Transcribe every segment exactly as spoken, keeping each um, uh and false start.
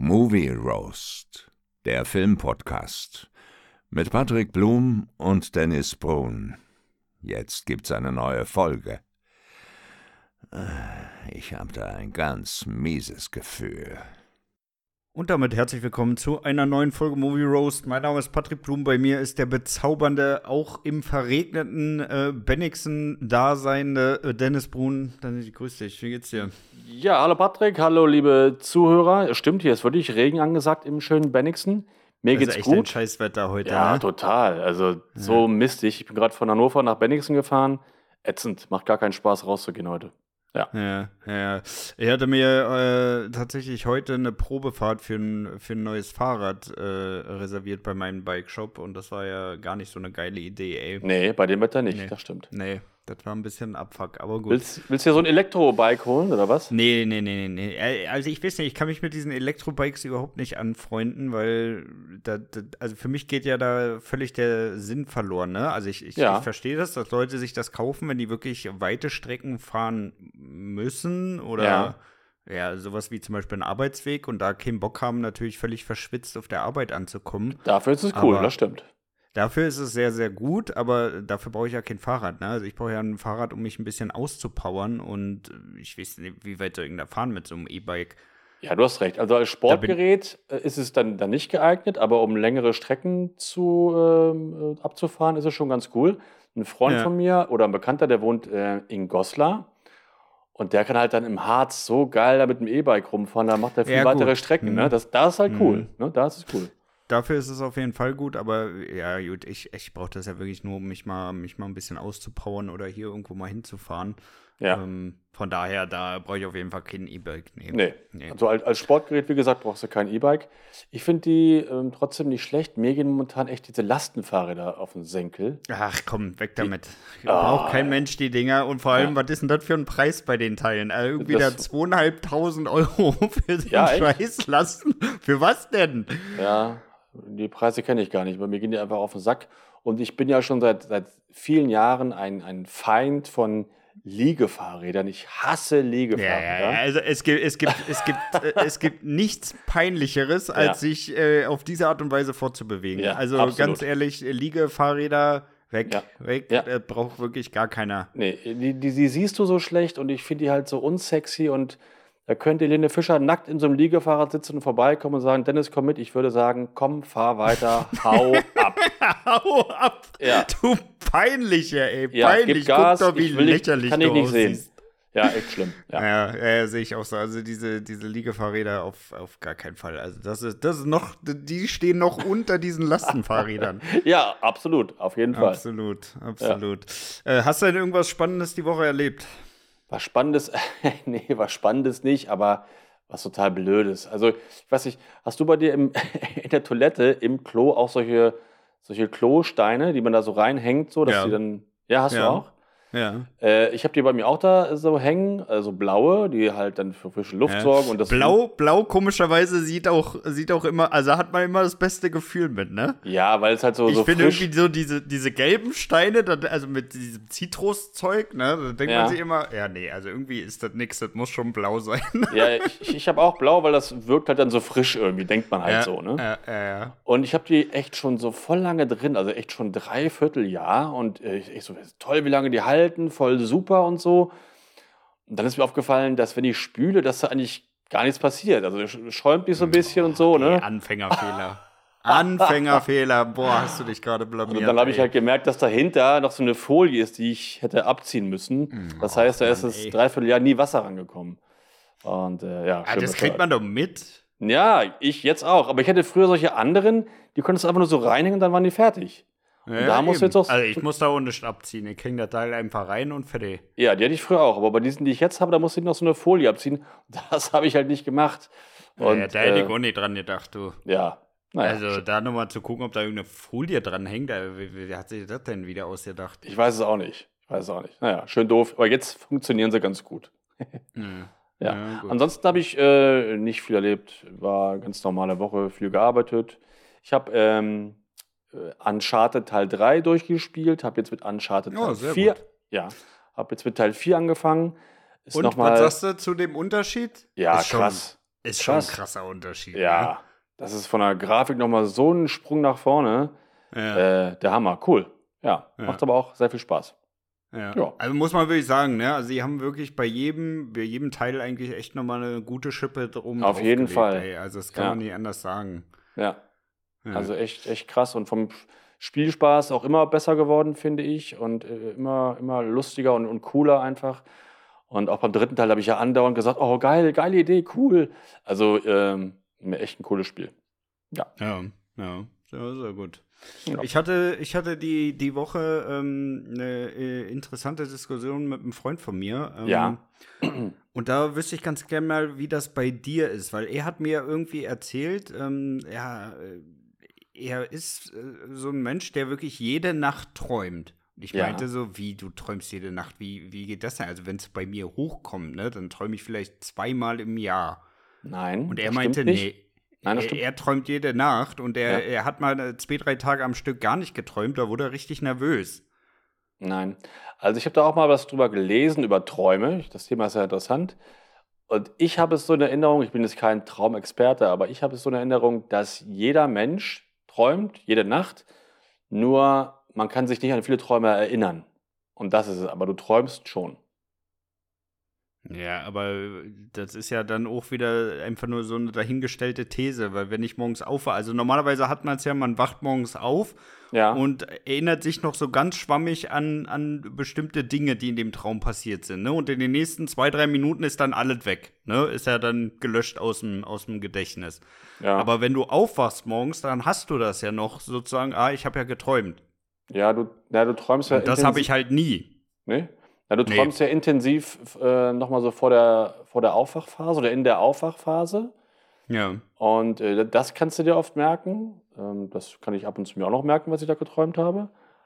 Movie Roast, der Filmpodcast mit Patrick Blum und Dennis Brun. Jetzt gibt's eine neue Folge. Ich habe da ein ganz mieses Gefühl. Und damit herzlich willkommen zu einer neuen Folge Movie Roast. Mein Name ist Patrick Blum, bei mir ist der bezaubernde, auch im verregneten äh, Bennigsen daseinende äh, Dennis Brun. Dennis, grüß dich, wie geht's dir? Ja, hallo Patrick, hallo liebe Zuhörer. Stimmt, hier ist wirklich Regen angesagt im schönen Bennigsen. Mir das geht's ist echt gut. ein Scheißwetter heute, Ja, ne? total. Also so Ja. mistig. Ich bin gerade von Hannover nach Bennigsen gefahren. Ätzend, macht gar keinen Spaß rauszugehen heute. Ja. Ja, ja. Ich hatte mir äh, tatsächlich heute eine Probefahrt für ein, für ein neues Fahrrad äh, reserviert bei meinem Bike-Shop und das war ja gar nicht so eine geile Idee, ey. Nee, bei dem Wetter nicht, Nee. das stimmt. Nee, das war ein bisschen Abfuck, aber gut. Willst, willst du dir so ein Elektrobike holen, oder was? Nee, nee, nee, nee, nee. Äh, Also ich weiß nicht, ich kann mich mit diesen Elektrobikes überhaupt nicht anfreunden, weil da, da, also für mich geht ja da völlig der Sinn verloren, ne? Also ich, ich, Ja. ich verstehe das, dass Leute sich das kaufen, wenn die wirklich weite Strecken fahren müssen oder Ja. ja, sowas wie zum Beispiel einen Arbeitsweg und da keinen Bock haben, natürlich völlig verschwitzt auf der Arbeit anzukommen. Dafür ist es cool, Aber- das stimmt. Dafür ist es sehr, sehr gut, aber dafür brauche ich ja kein Fahrrad. Ne? Also ich brauche ja ein Fahrrad, um mich ein bisschen auszupowern und ich weiß nicht, wie weit soll ich da fahren mit so einem E-Bike? Ja, du hast recht. Also als Sportgerät äh, ist es dann, dann nicht geeignet, aber um längere Strecken zu, ähm, äh, abzufahren, ist es schon ganz cool. Ein Freund Ja. von mir oder ein Bekannter, der wohnt äh, in Goslar und der kann halt dann im Harz so geil da mit dem E-Bike rumfahren, da macht er viel Ja, weitere gut. Strecken. Mhm. Ne? Das, das ist halt cool. Mhm. Ne? Das ist cool. Dafür ist es auf jeden Fall gut, aber ja gut, ich, ich brauche das ja wirklich nur, um mich mal, mich mal ein bisschen auszupowern oder hier irgendwo mal hinzufahren. Ja. Ähm, von daher, da brauche ich auf jeden Fall kein E-Bike. Nee. Nee. Nee. Also als, als Sportgerät, wie gesagt, brauchst du kein E-Bike. Ich finde die ähm, trotzdem nicht schlecht. Mir gehen momentan echt diese Lastenfahrräder auf den Senkel. Ach komm, weg damit. Ah. Braucht kein Mensch die Dinger und vor allem, Ja. was ist denn das für ein Preis bei den Teilen? Also irgendwie da Das- zweieinhalbtausend Euro für den Ja, echt? Scheiß lassen. Für was denn? Ja, die Preise kenne ich gar nicht, weil mir gehen die einfach auf den Sack. Und ich bin ja schon seit, seit vielen Jahren ein, ein Feind von Liegefahrrädern. Ich hasse Ja, Liegefahrräder. ja, ja. Also es gibt, es gibt, es gibt, äh, es gibt nichts Peinlicheres, als Ja. sich äh, auf diese Art und Weise fortzubewegen. Ja, also absolut. ganz ehrlich, äh, Liegefahrräder weg, Ja. weg, Ja. äh, braucht wirklich gar keiner. Nee, die, die, die siehst du so schlecht und ich finde die halt so unsexy und da könnte Helene Fischer nackt in so einem Liegefahrrad sitzen und vorbeikommen und sagen, Dennis, komm mit. Ich würde sagen, komm, fahr weiter, hau ab. Hau ab! Ja. Du peinlicher, ey, Ja, peinlich. gib Gas, Guck doch, wie ich will nicht- lächerlich kann ich du nicht sehen. aussiehst. Ja, echt schlimm. Ja. Ja, ja, ja, sehe ich auch so. Also diese, diese Liegefahrräder auf, auf gar keinen Fall. Also das ist, das ist noch, die stehen noch unter diesen Lastenfahrrädern. ja, absolut, auf jeden Fall. Absolut, absolut. Äh, hast du denn irgendwas Spannendes die Woche erlebt? Was Spannendes, nee, was Spannendes nicht, aber was total Blödes. Also, ich weiß nicht, hast du bei dir im, in der Toilette im Klo auch solche, solche Klosteine, die man da so reinhängt, so, dass Ja. die dann, ja, hast Ja. du auch? Ja. Äh, ich habe die bei mir auch da so hängen, also blaue, die halt dann für frische Luft Ja. sorgen. Und das Blau, blau komischerweise sieht auch, sieht auch immer, also hat man immer das beste Gefühl mit, ne? Ja, weil es halt so, Ich so finde frisch irgendwie so diese, diese gelben Steine, da- also mit diesem Zitruszeug, ne, da denkt Ja. man sich immer, ja, nee, also irgendwie ist das nix, das muss schon blau sein. Ja, ich, ich habe auch blau, weil das wirkt halt dann so frisch irgendwie, denkt man halt ja, so, ne? Ja, ja, ja. Und ich habe die echt schon so voll lange drin, also echt schon dreiviertel Jahr. Und äh, ich, ich so, toll, wie lange die halten, voll super und so. Und dann ist mir aufgefallen, dass wenn ich spüle, dass da eigentlich gar nichts passiert. Also es schäumt mich so ein bisschen und so, Ey, ne? Anfängerfehler. Anfängerfehler. Boah, hast du dich gerade blamiert. Und dann habe ich ey. halt gemerkt, dass dahinter noch so eine Folie ist, die ich hätte abziehen müssen. Das heißt, da ist Mann, das ey. Dreivierteljahr nie Wasser rangekommen. Und äh, ja, Ah, schön das bescheuert. kriegt man doch mit. Ja, ich jetzt auch. Aber ich hatte früher solche anderen, die konntest du einfach nur so reinhängen und dann waren die fertig. Ja, da musst du eben. jetzt auch- Also ich muss da auch nicht abziehen. Ich hänge das Teil einfach rein und fertig. Ja, die hatte ich früher auch. Aber bei diesen, die ich jetzt habe, da musste ich noch so eine Folie abziehen. Das habe ich halt nicht gemacht. Und, ja, da hätte ich äh, auch nicht dran gedacht, du. ja, naja, Also da nochmal zu gucken, ob da irgendeine Folie dran hängt. Da, wie, wie hat sich das denn wieder ausgedacht? ich weiß es auch nicht. Ich weiß es auch nicht. Naja, schön doof. Aber jetzt funktionieren sie ganz gut. Hm. Ja. Ja, gut. Ansonsten habe ich äh, nicht viel erlebt. War eine ganz normale Woche, viel gearbeitet. Ich habe ähm, äh, Uncharted Teil drei durchgespielt, habe jetzt mit Uncharted Oh, Teil sehr vier. gut. Ja, habe jetzt mit Teil vier angefangen. Ist Und noch mal, was sagst du zu dem Unterschied? Ja, Ist schon- krass. Ist schon ein Krass. krasser Unterschied. Ja, das ist von der Grafik nochmal so ein Sprung nach vorne. Ne? Ja. Äh, der Hammer, cool. Ja, Ja. macht aber auch sehr viel Spaß. Ja. Ja. Also muss man wirklich sagen, ne? Also sie haben wirklich bei jedem, bei jedem Teil eigentlich echt nochmal eine gute Schippe drum Auf jeden draufgelegt, Fall. Ey. Also das kann Ja. man nicht anders sagen. Ja, Ja. also echt, echt krass und vom Spielspaß auch immer besser geworden, finde ich. Und äh, immer, immer lustiger und, und cooler einfach. Und auch beim dritten Teil habe ich ja andauernd gesagt, oh geil, geile Idee, cool. Also ähm, echt ein cooles Spiel. Ja. Ja, ja, sehr, sehr gut. Ja. Ich hatte, ich hatte die, die Woche ähm, eine äh, interessante Diskussion mit einem Freund von mir. Ähm, Ja. Und da wüsste ich ganz gerne mal, wie das bei dir ist, weil er hat mir irgendwie erzählt, ähm, ja, äh, er ist äh, so ein Mensch, der wirklich jede Nacht träumt. Und ich Ja. meinte so, wie, du träumst jede Nacht, wie, wie geht das denn? Also wenn es bei mir hochkommt, ne, dann träume ich vielleicht zweimal im Jahr. Nein. Und er das meinte, stimmt nicht. nee, Nein, das er, stimmt. er träumt jede Nacht und er, Ja. er hat mal äh, zwei, drei Tage am Stück gar nicht geträumt, da wurde er richtig nervös. Nein. Also ich habe da auch mal was drüber gelesen, über Träume. Das Thema ist ja interessant. Und ich habe es so in Erinnerung, ich bin jetzt kein Traumexperte, aber ich habe es so in Erinnerung, dass jeder Mensch träumt, jede Nacht, nur man kann sich nicht an viele Träume erinnern. Und das ist es, aber du träumst schon. Ja, aber das ist ja dann auch wieder einfach nur so eine dahingestellte These, weil wenn ich morgens aufwache, also normalerweise hat man es ja, man wacht morgens auf Ja, und erinnert sich noch so ganz schwammig an, an bestimmte Dinge, die in dem Traum passiert sind, ne? Und in den nächsten zwei, drei Minuten ist dann alles weg, ne? Ist ja dann gelöscht aus dem, aus dem Gedächtnis. ja. Aber wenn du aufwachst morgens, dann hast du das ja noch sozusagen, ah, ich habe ja geträumt. Ja, du, ja, du träumst ja Und das habe intensiv. ich halt nie. Ne? Ja, du Nee. träumst ja intensiv äh, nochmal so vor der, vor der Aufwachphase oder in der Aufwachphase. Ja. Und äh, das kannst du dir oft merken. Ähm, das kann ich ab und zu mir auch noch merken, was ich da geträumt habe.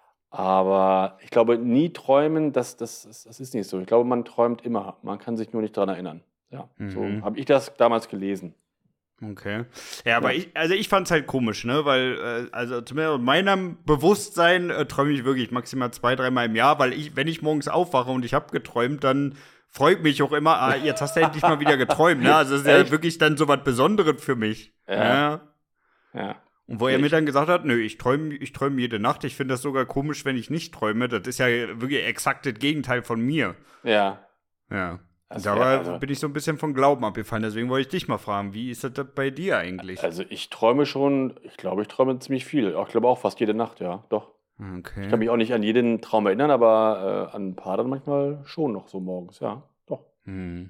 Aber ich glaube, nie träumen, das, das, das, das ist nicht so. Ich glaube, man träumt immer. Man kann sich nur nicht daran erinnern. Ja, so Mhm. habe ich das damals gelesen. Okay. Ja, aber Ja. ich, also ich fand's halt komisch, ne, weil, äh, also zumindest in meinem Bewusstsein äh, träume ich wirklich maximal zwei, dreimal im Jahr, weil ich, wenn ich morgens aufwache und ich habe geträumt, dann freut mich auch immer, ah, jetzt hast du endlich mal wieder geträumt, ne, also das ist ja Echt? wirklich dann so was Besonderes für mich. Ja. Ja. Und wo er Ich- mir dann gesagt hat, nö, ich träume ich träum jede Nacht, ich finde das sogar komisch, wenn ich nicht träume, das ist ja wirklich exakt das Gegenteil von mir. Ja. Ja. Das Da wär war, also- bin ich so ein bisschen von Glauben abgefallen, deswegen wollte ich dich mal fragen, wie ist das da bei dir eigentlich? Also ich träume schon, ich glaube, ich träume ziemlich viel. Ich glaube auch fast jede Nacht, ja, doch. Okay. Ich kann mich auch nicht an jeden Traum erinnern, aber äh, an ein paar dann manchmal schon noch so morgens, ja, doch. Hm.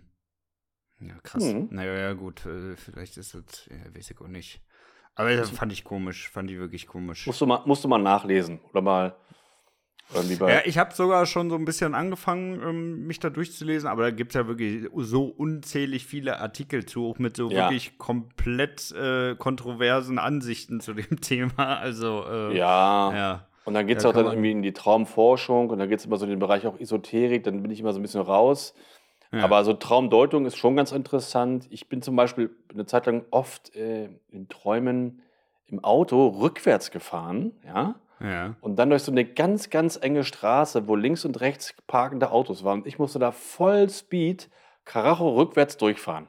Ja, krass. Mhm. Naja, ja, gut, äh, vielleicht ist das, ja, weiß ich auch nicht. Aber das fand ich komisch, fand ich wirklich komisch. Musst du mal, musst du mal nachlesen oder mal irgendwie bei. Ja, ich habe sogar schon so ein bisschen angefangen, ähm, mich da durchzulesen, aber da gibt es ja wirklich so unzählig viele Artikel zu, auch mit so Ja. wirklich komplett äh, kontroversen Ansichten zu dem Thema. Also, äh, ja. ja. Und dann geht es Ja, auch kann dann man- irgendwie in die Traumforschung und dann geht es immer so in den Bereich auch Esoterik, dann bin ich immer so ein bisschen raus. Ja. Aber so Traumdeutung ist schon ganz interessant. Ich bin zum Beispiel eine Zeit lang oft äh, in Träumen im Auto rückwärts gefahren, ja. Ja. Und dann durch so eine ganz, ganz enge Straße, wo links und rechts parkende Autos waren. Und ich musste da voll Speed Karacho rückwärts durchfahren.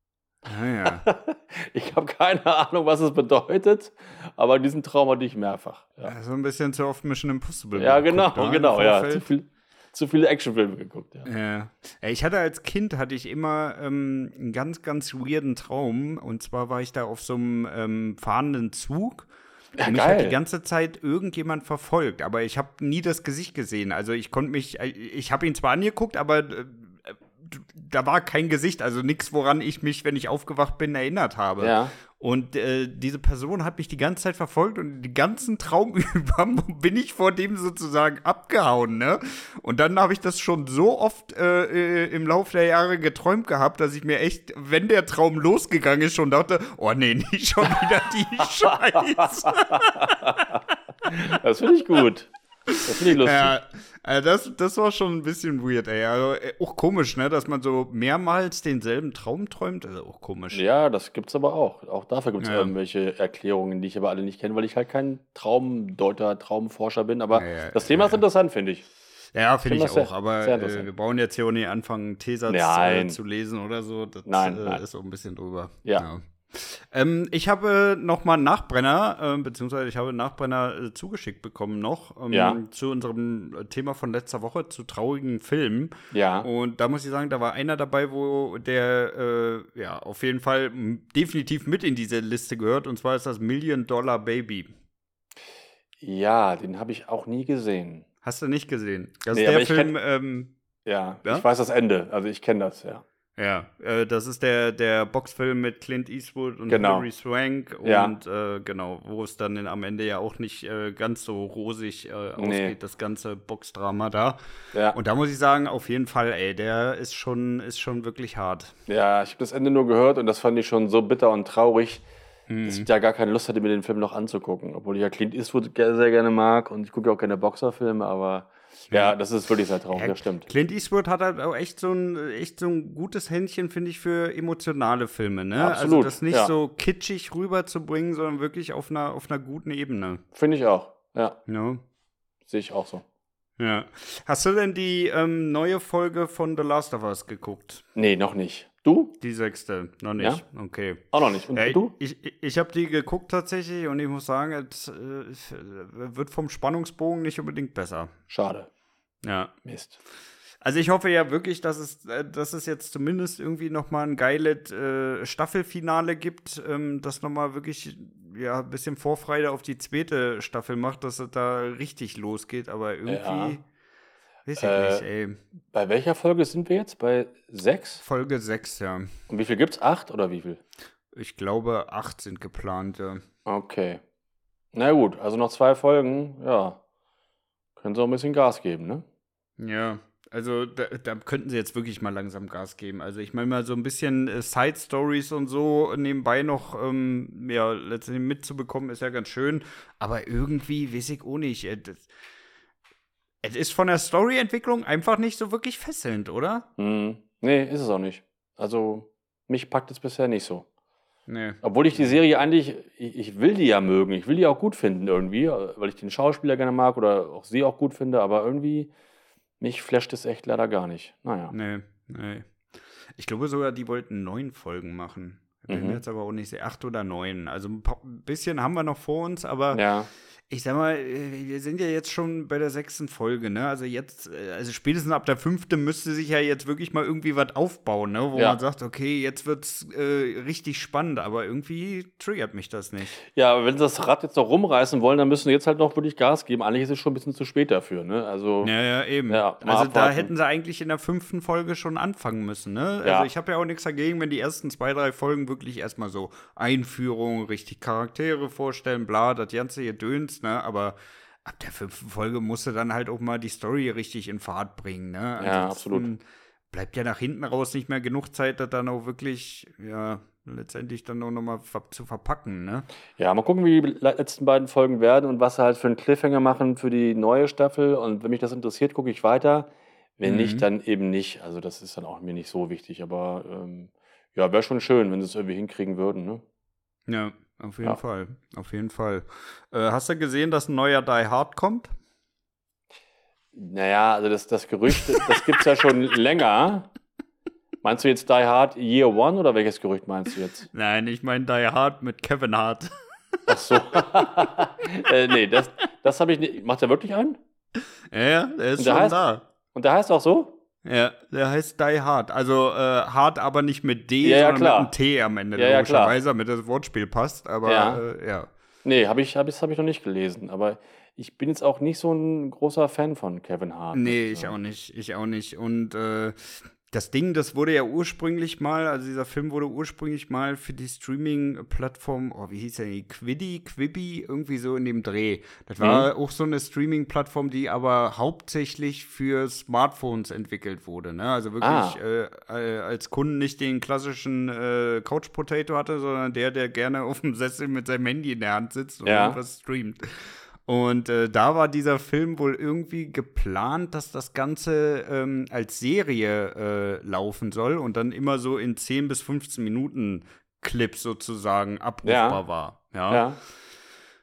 Ah, ja. Ich habe keine Ahnung, was es bedeutet, aber diesen Traum hatte ich mehrfach. Ja, Ja, so ein bisschen zu oft Mission Impossible. ja genau, geguckt, ne, im genau. Ja. Vorfeld. Zu, viel, zu viele Actionfilme geguckt. Ja. Ja. Ja, ich hatte als Kind hatte ich immer ähm, einen ganz, ganz weirden Traum. Und zwar war ich da auf so einem ähm, fahrenden Zug. Ja, Und mich hat geil. die ganze Zeit irgendjemand verfolgt, aber ich habe nie das Gesicht gesehen. Also ich konnte mich, äh, ich habe ihn zwar angeguckt, aber äh, da war kein Gesicht, also nichts, woran ich mich, wenn ich aufgewacht bin, erinnert habe. Ja. Und äh, diese Person hat mich die ganze Zeit verfolgt und den ganzen Traum über bin ich vor dem sozusagen abgehauen, ne? Und dann habe ich das schon so oft äh, äh, im Laufe der Jahre geträumt gehabt, dass ich mir echt, wenn der Traum losgegangen ist, schon dachte, oh nee, nicht schon wieder die Scheiße. Das finde ich gut. Das finde ich lustig. Ja, also das, das war schon ein bisschen weird, ey. Also, äh, auch komisch, ne, dass man so mehrmals denselben Traum träumt. Also auch komisch. Ja, das gibt's aber auch. Auch dafür gibt es Ja. irgendwelche Erklärungen, die ich aber alle nicht kenne, weil ich halt kein Traumdeuter, Traumforscher bin. Aber Ja, ja, das Thema ist ja. interessant, finde ich. Ja, finde ich das auch, sehr- aber sehr äh, interessant. wir brauchen jetzt hier auch nicht anfangen, einen T-Satz äh, Nein. zu lesen oder so. Das Nein, äh, nein. ist auch ein bisschen drüber. Ja. Ähm, ich habe noch mal einen Nachbrenner, äh, beziehungsweise ich habe einen Nachbrenner äh, zugeschickt bekommen noch ähm, Ja. zu unserem Thema von letzter Woche, zu traurigen Filmen. Ja. Und da muss ich sagen, da war einer dabei, wo der äh, ja auf jeden Fall m, definitiv mit in diese Liste gehört. Und zwar ist das Million Dollar Baby. Ja, den habe ich auch nie gesehen. Hast du nicht gesehen? Das Nee, ist aber der ich Film, ähm, Ja, Ja? ich weiß das Ende. Also ich kenne das, ja. ja, äh, das ist der, der Boxfilm mit Clint Eastwood und Genau. Hilary Swank. Ja. Und äh, genau, wo es dann in, am Ende ja auch nicht äh, ganz so rosig äh, ausgeht, Nee. das ganze Boxdrama da. Ja, Und da muss ich sagen, auf jeden Fall, ey, der ist schon, ist schon wirklich hart. ja ich habe das Ende nur gehört und das fand ich schon so bitter und traurig, dass ich da gar keine Lust hatte, mir den Film noch anzugucken. Obwohl ich ja Clint Eastwood ge- sehr gerne mag und ich gucke ja auch gerne Boxerfilme, aber ja, das ist wirklich sehr traurig, Ja, das stimmt. Clint Eastwood hat halt auch echt so ein, echt so ein gutes Händchen, finde ich, für emotionale Filme, ne? Also Absolut, das nicht ja. so kitschig rüberzubringen, sondern wirklich auf einer, auf einer guten Ebene. Finde ich auch. Ja, Ja. sehe ich auch so. Ja. Hast du denn die ähm, neue Folge von The Last of Us geguckt? Nee, noch nicht. Du? Die sechste? Noch nicht. Okay. Auch noch nicht. Und Ja, du? ich ich, ich habe die geguckt tatsächlich und ich muss sagen, es äh, wird vom Spannungsbogen nicht unbedingt besser. Schade. Ja. Mist. Also ich hoffe ja wirklich, dass es, äh, dass es jetzt zumindest irgendwie noch mal ein geiles äh, Staffelfinale gibt, ähm, das noch mal wirklich ja, ein bisschen Vorfreude auf die zweite Staffel macht, dass es da richtig losgeht. Aber irgendwie, Ja. weiß ich Äh, nicht, ey. Bei welcher Folge sind wir jetzt? Bei sechs? Folge sechs, ja. Und wie viel gibt's? Acht oder wie viel? Ich glaube, acht sind geplant, ja. Okay. Na gut, also noch zwei Folgen, ja. Können sie auch ein bisschen Gas geben, ne? Ja, also da, da könnten sie jetzt wirklich mal langsam Gas geben. Also ich meine mal so ein bisschen äh, Side-Stories und so nebenbei noch ähm, ja, letztendlich mitzubekommen, ist ja ganz schön. Aber irgendwie, weiß ich auch nicht. äh, das- Es ist von der Storyentwicklung einfach nicht so wirklich fesselnd, oder? Hm. Nee, ist es auch nicht. Also, mich packt es bisher nicht so. Nee. Obwohl ich die Serie eigentlich, ich, ich will die ja mögen, ich will die auch gut finden irgendwie, weil ich den Schauspieler gerne mag oder auch sie auch gut finde, aber irgendwie, mich flasht es echt leider gar nicht. Naja. Nee, nee. Ich glaube sogar, die wollten neun Folgen machen. Bin Mhm. mir jetzt aber auch nicht sicher. Acht oder neun. Also ein pa- bisschen haben wir noch vor uns, aber Ja, ich sag mal, äh, wir sind ja jetzt schon bei der sechsten Folge, ne? Also jetzt, äh, also spätestens ab der fünften müsste sich ja jetzt wirklich mal irgendwie was aufbauen, ne? Wo Ja. man sagt, okay, jetzt wird's äh, richtig spannend, aber irgendwie triggert mich das nicht. ja, aber wenn sie das Rad jetzt noch rumreißen wollen, dann müssen sie jetzt halt noch wirklich Gas geben. Eigentlich ist es schon ein bisschen zu spät dafür, ne? Also, Ja, ja, eben. Ja, mal also da abwarten. hätten sie eigentlich in der fünften Folge schon anfangen müssen, ne? Ja. Also ich habe ja auch nichts dagegen, wenn die ersten zwei, drei Folgen wirklich erstmal so Einführung, richtig Charaktere vorstellen, bla, das ganze Gedöns, ne? Aber ab der fünften Folge musst du dann halt auch mal die Story richtig in Fahrt bringen, ne? Ja, Ansonsten absolut. bleibt ja nach hinten raus nicht mehr genug Zeit, das dann auch wirklich, ja, letztendlich dann auch nochmal ver zu verpacken, ne? ja, mal gucken, wie die le- letzten beiden Folgen werden und was sie halt für einen Cliffhanger machen für die neue Staffel. Und wenn mich das interessiert, gucke ich weiter. Wenn Mhm. nicht, dann eben nicht. Also das ist dann auch mir nicht so wichtig. Aber ähm, ja, wäre schon schön, wenn sie es irgendwie hinkriegen würden, ne? Ja, auf jeden Ja. Fall. Auf jeden Fall. Äh, hast du gesehen, dass ein neuer Die Hard kommt? Naja, also das, das Gerücht, das gibt es ja schon länger. Meinst du jetzt Die Hard Year One oder welches Gerücht meinst du jetzt? Nein, ich meine Die Hard mit Kevin Hart. Ach so. äh, nee, das, das habe ich nicht. Macht er wirklich einen? Ja, der ist Und der schon heißt- da. Und der heißt auch so? Ja, der heißt Die Hard. Also äh, hart, aber nicht mit D, Ja, ja, sondern klar. mit einem T am Ende, Ja, ja, klar. logischerweise, damit das Wortspiel passt. Aber Ja. äh, ja. Nee, habe ich, hab ich, hab ich noch nicht gelesen. Aber ich bin jetzt auch nicht so ein großer Fan von Kevin Hart. Nee, muss ich sagen. auch nicht. Ich auch nicht. Und äh, das Ding, das wurde ja ursprünglich mal, also dieser Film wurde ursprünglich mal für die Streaming-Plattform, oh, wie hieß der, die Quibi, Quibi, irgendwie so in dem Dreh. Das war auch so eine Streaming-Plattform, die aber hauptsächlich für Smartphones entwickelt wurde. Ne? Also wirklich Ah. äh, äh, als Kunden nicht den klassischen äh, Couch-Potato hatte, sondern der, der gerne auf dem Sessel mit seinem Handy in der Hand sitzt und Ja. irgendwas streamt. Und äh, da war dieser Film wohl irgendwie geplant, dass das Ganze ähm, als Serie äh, laufen soll und dann immer so in zehn bis fünfzehn Minuten Clips sozusagen abrufbar Ja. war. Ja. Ja.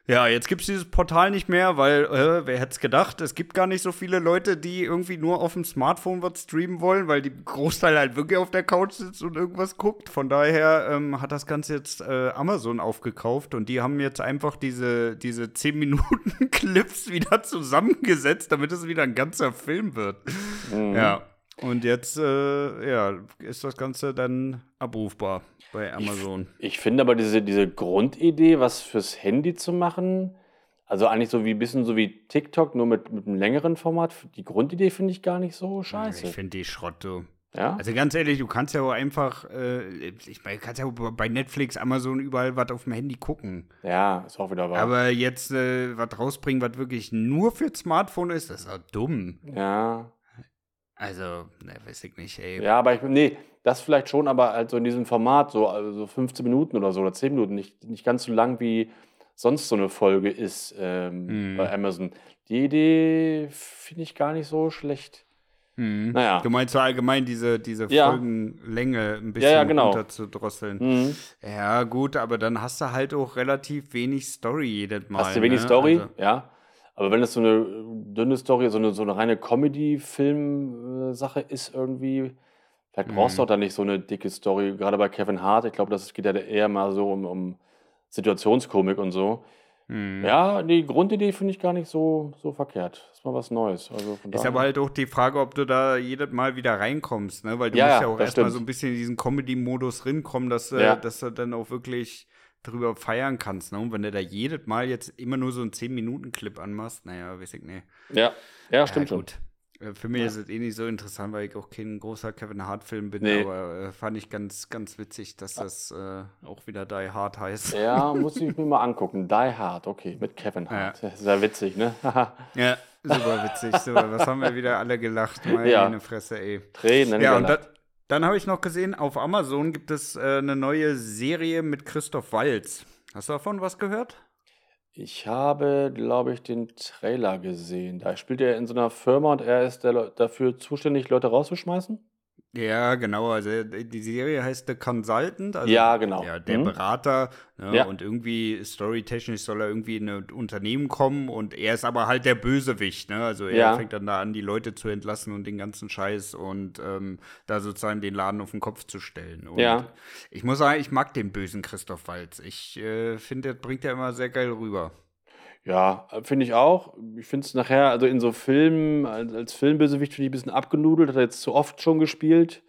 Ja, jetzt gibt es dieses Portal nicht mehr, weil, äh, wer hätte es gedacht, es gibt gar nicht so viele Leute, die irgendwie nur auf dem Smartphone was streamen wollen, weil die Großteil halt wirklich auf der Couch sitzt und irgendwas guckt. Von daher ähm, hat das Ganze jetzt äh, Amazon aufgekauft und die haben jetzt einfach diese, diese zehn Minuten Clips wieder zusammengesetzt, damit es wieder ein ganzer Film wird. Mhm. Ja, und jetzt äh, ja, ist das Ganze dann abrufbar bei Amazon. Ich, ich finde aber diese, diese Grundidee, was fürs Handy zu machen, also eigentlich so wie ein bisschen so wie TikTok, nur mit, mit einem längeren Format, die Grundidee finde ich gar nicht so scheiße. Ich finde die Schrott, du. Ja? Also ganz ehrlich, du kannst ja auch einfach, äh, ich meine, du kannst ja bei Netflix, Amazon überall was auf dem Handy gucken. Ja, ist auch wieder wahr. Aber jetzt äh, was rausbringen, was wirklich nur für das Smartphone ist, das ist doch dumm. Ja. Also, ne, weiß ich nicht, ey. Ja, aber ich, nee, das vielleicht schon, aber halt so in diesem Format, so also fünfzehn Minuten oder so oder zehn Minuten, nicht, nicht ganz so lang wie sonst so eine Folge ist ähm, mm. bei Amazon. Die Idee finde ich gar nicht so schlecht. Mm. Naja. Du meinst so allgemein diese, diese ja. Folgenlänge ein bisschen ja, ja, genau. runterzudrosseln. Mhm. Ja, gut, aber dann hast du halt auch relativ wenig Story jedes Mal. Hast du wenig ne? Story, also. ja. Aber wenn es so eine dünne Story, so eine, so eine reine Comedy-Film-Sache ist irgendwie, vielleicht brauchst du Mhm. auch da nicht so eine dicke Story, gerade bei Kevin Hart. Ich glaube, das geht ja eher mal so um, um Situationskomik und so. Mhm. Ja, die Grundidee finde ich gar nicht so, so verkehrt. Ist mal was Neues. Also von Ist daher- aber halt auch die Frage, ob du da jedes Mal wieder reinkommst, ne? Weil du Ja, musst ja, ja auch das erstmal stimmt. so ein bisschen in diesen Comedy-Modus rinkommen, dass, du- Ja. dass du dann auch wirklich drüber feiern kannst, ne? Und wenn du da jedes Mal jetzt immer nur so einen zehn Minuten Clip anmachst, naja, weiß ich nicht. Ja, ja, stimmt ja, schon. gut. Äh, Für mich Ja. ist es eh nicht so interessant, weil ich auch kein großer Kevin Hart-Film bin, Nee. aber äh, fand ich ganz, ganz witzig, dass das äh, auch wieder Die Hard heißt. Ja, muss ich mir mal angucken. Die Hard, okay, mit Kevin Hart. Das ist ja witzig, ne? Ja, super witzig. Super. Was haben wir wieder alle gelacht? Meine Ja. Fresse, ey. Tränen Ja, und gelacht. da, dann habe ich noch gesehen, auf Amazon gibt es äh, eine neue Serie mit Christoph Waltz. Hast du davon was gehört? Ich habe, glaube ich, den Trailer gesehen. Da spielt er in so einer Firma und er ist der, Leu- dafür zuständig, Leute rauszuschmeißen. Ja, genau. Also die Serie heißt The Consultant. Also, Ja, genau. Ja, der Mhm. Berater. Ne, Ja. Und irgendwie storytechnisch soll er irgendwie in ein Unternehmen kommen und er ist aber halt der Bösewicht. Ne? Also er Ja. fängt dann da an, die Leute zu entlassen und den ganzen Scheiß und ähm, da sozusagen den Laden auf den Kopf zu stellen. Und Ja. ich muss sagen, ich mag den bösen Christoph Waltz. Ich äh, finde, der bringt ja immer sehr geil rüber. Ja, äh, finde ich auch. Ich finde es nachher, also in so Filmen, als, als Filmbösewicht finde ich ein bisschen abgenudelt, hat er jetzt zu oft schon gespielt.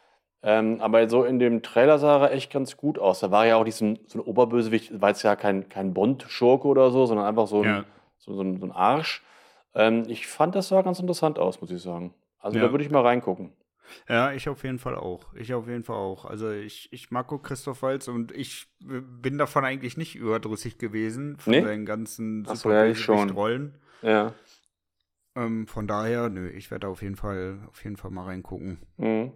Ähm, aber so in dem Trailer sah er echt ganz gut aus. Da war ja auch diesen, so ein Oberbösewicht, war jetzt ja kein, kein Bond-Schurke oder so, sondern einfach so ein, Ja. so, so ein, so ein Arsch. Ähm, ich fand, das sah ganz interessant aus, muss ich sagen. Also Ja. da würde ich mal reingucken. Ja, ich auf jeden Fall auch. Ich auf jeden Fall auch. Also ich, ich mag auch Christoph Waltz und ich äh, bin davon eigentlich nicht überdrüssig gewesen, von Nee? seinen ganzen Ach so, ja, ich schon. Rollen. Ja. Ähm, von daher, nö, ich werde auf jeden Fall, auf jeden Fall mal reingucken. Mhm.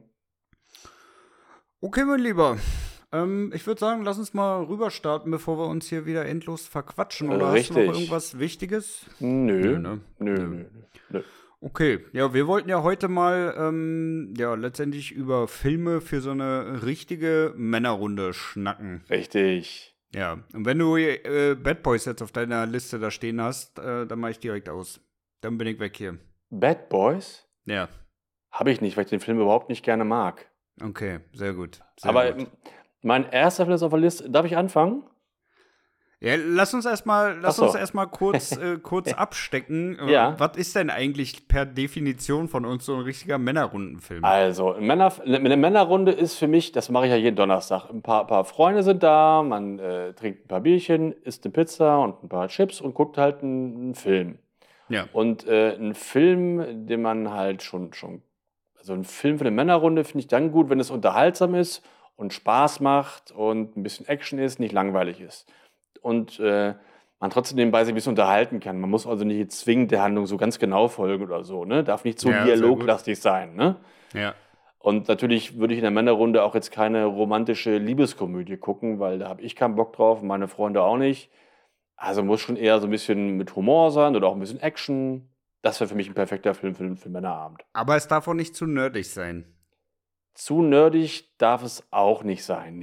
Okay, mein Lieber. Ähm, ich würde sagen, lass uns mal rüberstarten, bevor wir uns hier wieder endlos verquatschen. Oder hast du Richtig. noch irgendwas Wichtiges? Nö. Nö, Nö, ne? nö, Nö. nö, nö. Okay, ja, wir wollten ja heute mal ähm, ja letztendlich über Filme für so eine richtige Männerrunde schnacken. Richtig. Ja, und wenn du äh, Bad Boys jetzt auf deiner Liste da stehen hast, äh, dann mache ich direkt aus. Dann bin ich weg hier. Bad Boys? Ja, Habe ich nicht, weil ich den Film überhaupt nicht gerne mag. okay, sehr gut. Sehr Aber gut. m- mein erster Film ist auf der Liste. Darf ich anfangen? Ja, lass uns erstmal lass Ach so. uns erstmal kurz, äh, kurz abstecken. Äh, Ja. Was ist denn eigentlich per Definition von uns so ein richtiger Männerrundenfilm? Also, eine, Männer, eine Männerrunde ist für mich, das mache ich ja jeden Donnerstag. Ein paar, paar Freunde sind da, man äh, trinkt ein paar Bierchen, isst eine Pizza und ein paar Chips und guckt halt einen, einen Film. Ja. Und äh, ein Film, den man halt schon, schon, also ein Film für eine Männerrunde finde ich dann gut, wenn es unterhaltsam ist und Spaß macht und ein bisschen Action ist, nicht langweilig ist. Und äh, man trotzdem nebenbei sich ein bisschen unterhalten kann. Man muss also nicht zwingend der Handlung so ganz genau folgen oder so, ne? Darf nicht zu Ja, sehr dialoglastig sein, ne? Ja. Und natürlich würde ich in der Männerrunde auch jetzt keine romantische Liebeskomödie gucken, weil da habe ich keinen Bock drauf und meine Freunde auch nicht. Also muss schon eher so ein bisschen mit Humor sein oder auch ein bisschen Action. Das wäre für mich ein perfekter Film für, für Männerabend. Aber es darf auch nicht zu nerdig sein. Zu nerdig darf es auch nicht sein, nee.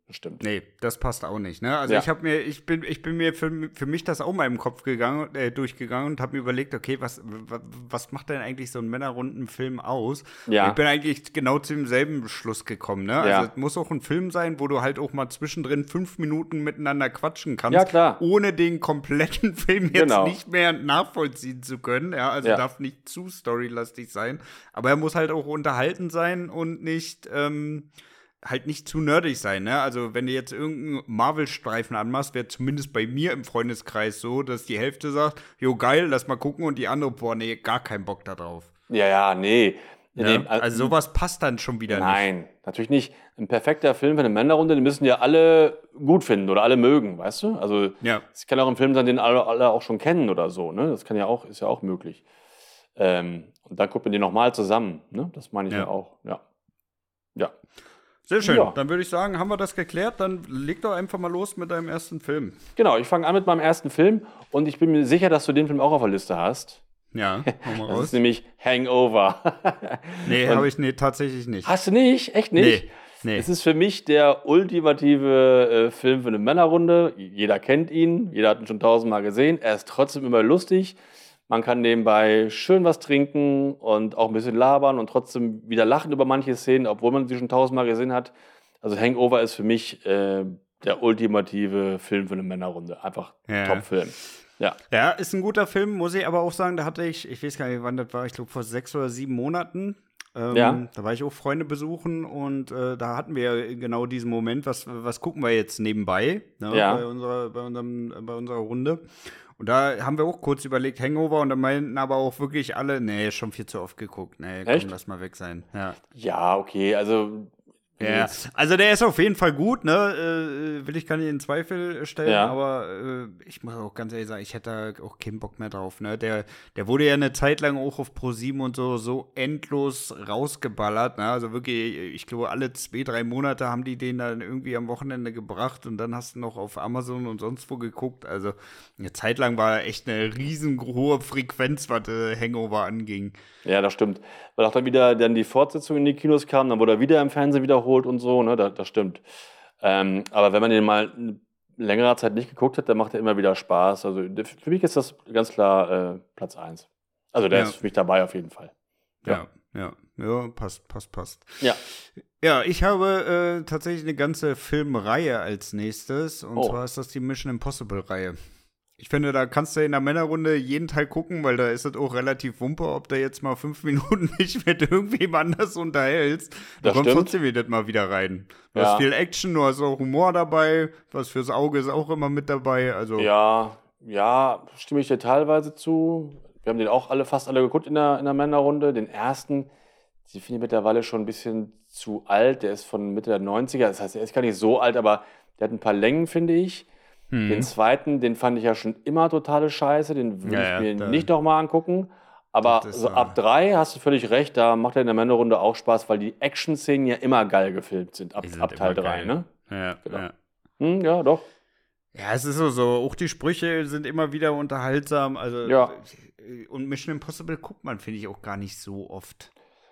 das stimmt. Nee, das passt auch nicht, ne? Also Ja. ich habe mir, ich bin, ich bin mir für, für mich das auch mal im Kopf gegangen, äh, durchgegangen und habe mir überlegt, okay, was, was, was macht denn eigentlich so ein Männerrundenfilm aus? Ja. Und ich bin eigentlich genau zu demselben Schluss gekommen, ne? Ja. Also es muss auch ein Film sein, wo du halt auch mal zwischendrin fünf Minuten miteinander quatschen kannst, Ja, klar. ohne den kompletten Film jetzt Genau. nicht mehr nachvollziehen zu können. Ja, also Ja. darf nicht zu storylastig sein, aber er muss halt auch unterhalten sein und nicht ähm, halt nicht zu nerdig sein, ne? Also, wenn du jetzt irgendeinen Marvel-Streifen anmachst, wäre zumindest bei mir im Freundeskreis so, dass die Hälfte sagt, jo, geil, lass mal gucken, und die andere, boah, nee, gar keinen Bock da drauf. Ja, ja, nee. Ne? Nee, Also, sowas passt dann schon wieder nicht. Nein, natürlich nicht. Ein perfekter Film für eine Männerrunde, den müssen ja alle gut finden oder alle mögen, weißt du? Also, Ja. es kann auch ein Film sein, den alle, alle auch schon kennen oder so, ne? Das kann ja auch, ist ja auch möglich. Ähm, und dann guckt man die nochmal zusammen, ne? Das meine ich ja, Ja. auch, ja. Ja. Sehr schön. Ja. Dann würde ich sagen, haben wir das geklärt, dann leg doch einfach mal los mit deinem ersten Film. Genau, ich fange an mit meinem ersten Film und ich bin mir sicher, dass du den Film auch auf der Liste hast. Ja, hau mal Das raus. ist nämlich Hangover. Nee, Und- habe ich nee, tatsächlich nicht. Hast du nicht? Echt nicht? Nee, nee. Es ist für mich der ultimative äh, Film für eine Männerrunde. Jeder kennt ihn, jeder hat ihn schon tausendmal gesehen. Er ist trotzdem immer lustig. Man kann nebenbei schön was trinken und auch ein bisschen labern und trotzdem wieder lachen über manche Szenen, obwohl man sie schon tausendmal gesehen hat. Also Hangover ist für mich äh, der ultimative Film für eine Männerrunde. Einfach Ja. Top-Film. Ja. Ja, ist ein guter Film, muss ich aber auch sagen, da hatte ich, ich weiß gar nicht, wann das war, ich glaube vor sechs oder sieben Monaten. Ähm, Ja. Da war ich auch Freunde besuchen und äh, da hatten wir genau diesen Moment, was, was gucken wir jetzt nebenbei, ne, Ja. bei, unserer, bei, unserem, bei unserer Runde. Und da haben wir auch kurz überlegt, Hangover, und da meinten aber auch wirklich alle, nee, schon viel zu oft geguckt, nee, komm, Echt? lass mal weg sein. Ja. Ja, okay, also Ja, also der ist auf jeden Fall gut, ne? Äh, will ich gar nicht in Zweifel stellen, Ja. aber äh, ich muss auch ganz ehrlich sagen, ich hätte da auch keinen Bock mehr drauf, ne? Der, der wurde ja eine Zeit lang auch auf ProSieben und so so endlos rausgeballert, ne? Also wirklich, ich glaube, alle zwei, drei Monate haben die den dann irgendwie am Wochenende gebracht und dann hast du noch auf Amazon und sonst wo geguckt. Also eine Zeit lang war echt eine riesenhohe Frequenz, was äh, Hangover anging. Ja, das stimmt. Weil auch dann wieder dann die Fortsetzung in die Kinos kam, dann wurde er wieder im Fernsehen wiederholt und so, ne, das, das stimmt. Ähm, aber wenn man den mal eine längere Zeit nicht geguckt hat, dann macht er immer wieder Spaß. Also der- für mich ist das ganz klar äh, Platz eins. Also der Ja. ist für mich dabei auf jeden Fall. Ja, ja, ja, passt, passt, passt. Ja. Ja, ich habe äh, tatsächlich eine ganze Filmreihe als nächstes. Und Oh. zwar ist das die Mission Impossible-Reihe. Ich finde, da kannst du in der Männerrunde jeden Teil gucken, weil da ist es auch relativ wumpe, ob du jetzt mal fünf Minuten nicht mit irgendwem anders unterhältst. Du Das kommst stimmt. trotzdem wieder mal wieder rein. Du Ja. hast viel Action, du hast auch Humor dabei, was fürs Auge ist auch immer mit dabei. Also, Ja, ja, stimme ich dir teilweise zu. Wir haben den auch alle, fast alle geguckt in der, in der Männerrunde. Den ersten, die finde ich mittlerweile schon ein bisschen zu alt. Der ist von Mitte der neunziger. Das heißt, er ist gar nicht so alt, aber der hat ein paar Längen, finde ich. hm. Den zweiten, den fand ich ja schon immer totale Scheiße. Den würde Ja, ich ja, mir da- nicht nochmal angucken. Aber Das ist, so äh, ab drei hast du völlig recht, da macht er in der Männerrunde auch Spaß, weil die Action-Szenen ja immer geil gefilmt sind. Ab, Die sind ab Teil immer drei, geil. ne? ja, Genau. ja. Hm, ja, doch. Ja, es ist so, so, auch die Sprüche sind immer wieder unterhaltsam. Also, Ja. Und Mission Impossible guckt man, finde ich, auch gar nicht so oft.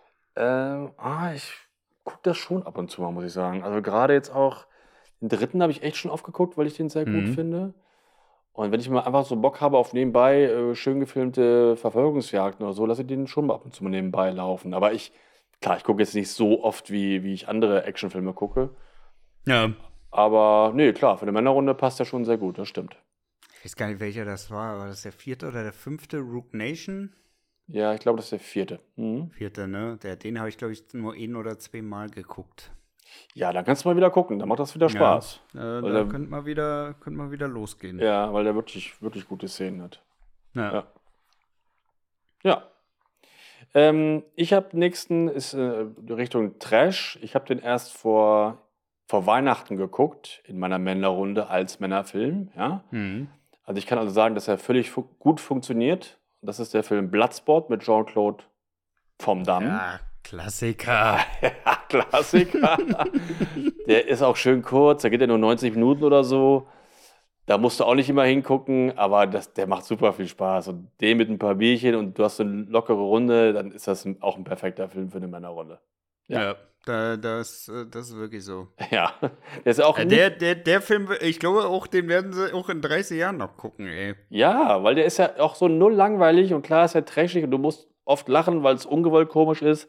Ähm, ah, ich gucke das schon ab und zu mal, muss ich sagen. Also gerade jetzt auch den dritten habe ich echt schon oft geguckt, weil ich den sehr gut Mhm. finde. Und wenn ich mal einfach so Bock habe auf nebenbei äh, schön gefilmte Verfolgungsjagden oder so, lasse ich den schon mal ab und zu mal nebenbei laufen. Aber ich, klar, ich gucke jetzt nicht so oft, wie, wie ich andere Actionfilme gucke. Ja. Aber nee, klar, für eine Männerrunde passt der schon sehr gut, das stimmt. Ich weiß gar nicht, welcher das war. War das der vierte oder der fünfte? Rogue Nation? Ja, ich glaube, das ist der vierte. Mhm. Vierte, ne? Der, den habe ich, glaube ich, nur ein oder zwei Mal geguckt. Ja, dann kannst du mal wieder gucken, dann macht das wieder Spaß. Äh, Weil da der- könnte mal wieder, könnte mal wieder losgehen. Ja, weil der wirklich, wirklich gute Szenen hat. Ja. Ja. Ja. Ähm, ich habe nächsten ist äh, Richtung Trash. Ich habe den erst vor, vor Weihnachten geguckt in meiner Männerrunde als Männerfilm. Ja? Mhm. Also ich kann also sagen, dass er völlig fu gut funktioniert. Das ist der Film Bloodsport mit Jean-Claude Van Damme. Ja, Klassiker. Ja, Klassiker. Der ist auch schön kurz, der geht ja nur neunzig Minuten oder so. Da musst du auch nicht immer hingucken, aber das, der macht super viel Spaß. Und den mit ein paar Bierchen und du hast so eine lockere Runde, dann ist das ein, auch ein perfekter Film für eine Männerrunde. Ja. Ja. da, das, äh, das ist wirklich so. Ja, der ist ja auch Äh, nicht, der, der, der Film, ich glaube auch, den werden sie auch in dreißig Jahren noch gucken, ey. ja, weil der ist ja auch so null langweilig und klar ist er trashig und du musst oft lachen, weil es ungewollt komisch ist,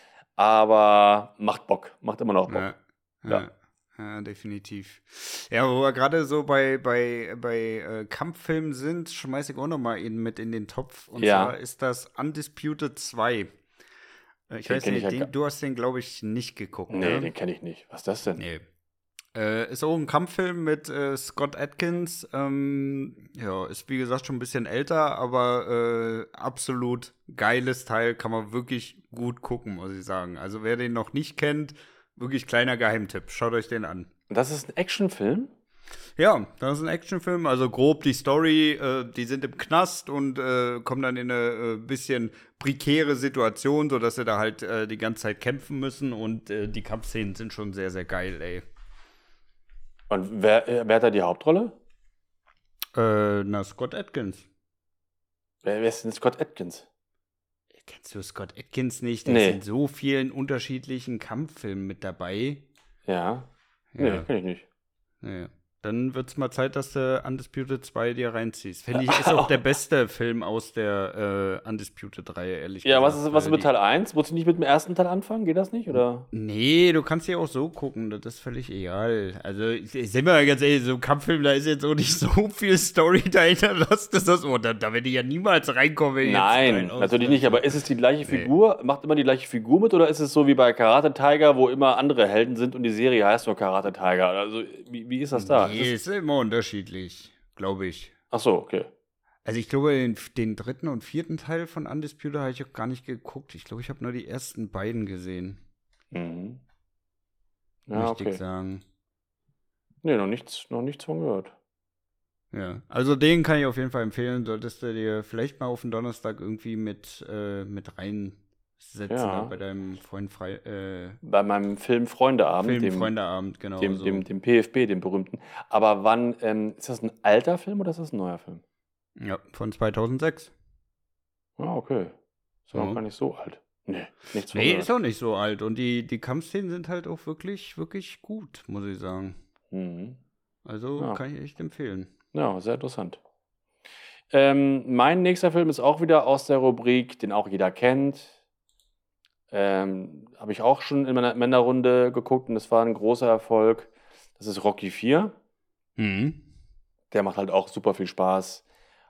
aber macht Bock, macht immer noch Bock. Ja, ja, Ja. ja, definitiv. Ja, wo wir gerade so bei, bei, bei äh, Kampffilmen sind, schmeiß ich auch noch mal ihn mit in den Topf. Und Ja. zwar ist das Undisputed zwei. Äh, Ich Den weiß kenn ich nicht, ja den, gar- du hast den, glaube ich, nicht geguckt, Nee, ne? den kenne ich nicht. Was ist das denn? Nee. Äh, ist auch ein Kampffilm mit äh, Scott Adkins. Ähm, ja, ist wie gesagt schon ein bisschen älter, aber äh, absolut geiles Teil. Kann man wirklich gut gucken, muss ich sagen. Also wer den noch nicht kennt, wirklich kleiner Geheimtipp. Schaut euch den an. Das ist ein Actionfilm? Ja, das ist ein Actionfilm. Also grob die Story. Äh, die sind im Knast und äh, kommen dann in eine äh, bisschen prekäre Situation, sodass sie da halt äh, die ganze Zeit kämpfen müssen. Und äh, die Kampfszenen sind schon sehr, sehr geil, ey. Und wer, äh, wer hat da die Hauptrolle? Äh, na, Scott Adkins. Wer, wer ist denn Scott Adkins? Kennst du Scott Adkins nicht? Der Nee. ist in so vielen unterschiedlichen Kampffilmen mit dabei. Ja. Nee, Ja. kenne ich nicht. Ja. Dann wird's mal Zeit, dass du Undisputed zwei dir reinziehst. Finde ich, ist auch der beste Film aus der äh, Undisputed-Reihe, ehrlich Ja, gesagt. was ist, was ist weil mit die- Teil eins? Muss ich nicht mit dem ersten Teil anfangen? Geht das nicht? Oder? Nee, du kannst ja auch so gucken, das ist völlig egal. Also, ich, ich sag mal ganz ehrlich, so ein Kampffilm, da ist jetzt auch nicht so viel Story dahinter, dass das das, oh, da, da werde ich ja niemals reinkommen. wenn ich jetzt Nein, rein natürlich aus- nicht. Aber ist es die gleiche Nee. Figur? Macht immer die gleiche Figur mit? Oder ist es so wie bei Karate Tiger, wo immer andere Helden sind und die Serie heißt nur Karate Tiger? Also, wie, wie ist das da? Nee, Ist es, ist immer unterschiedlich, glaube ich. ach so, okay. Also ich glaube, den, den dritten und vierten Teil von Undisputed habe ich auch gar nicht geguckt. Ich glaube, ich habe nur die ersten beiden gesehen, Mhm. Ja, möchte ich okay. sagen. Nee, noch nichts, noch nichts von gehört. Ja, also den kann ich auf jeden Fall empfehlen. Solltest du dir vielleicht mal auf den Donnerstag irgendwie mit, äh, mit reinsetzen Ja. da bei deinem Freund frei, äh, Bei meinem Film Freundeabend, dem, Filmfreundeabend, genau. dem, so. dem, dem P F B, dem berühmten. Aber wann, ähm, ist das ein alter Film oder ist das ein neuer Film? Ja, von zweitausendsechs. Ah, okay. Ist ja Ja. noch gar nicht so alt. Nee, nichts von Nee, gehört. ist auch nicht so alt. Und die, die Kampfszenen sind halt auch wirklich, wirklich gut, muss ich sagen. Mhm. Also Ja. kann ich echt empfehlen. Ja, sehr interessant. Ähm, mein nächster Film ist auch wieder aus der Rubrik, den auch jeder kennt. Ähm, Habe ich auch schon in meiner Männerrunde geguckt und es war ein großer Erfolg. Das ist Rocky vier. Mhm. Der macht halt auch super viel Spaß.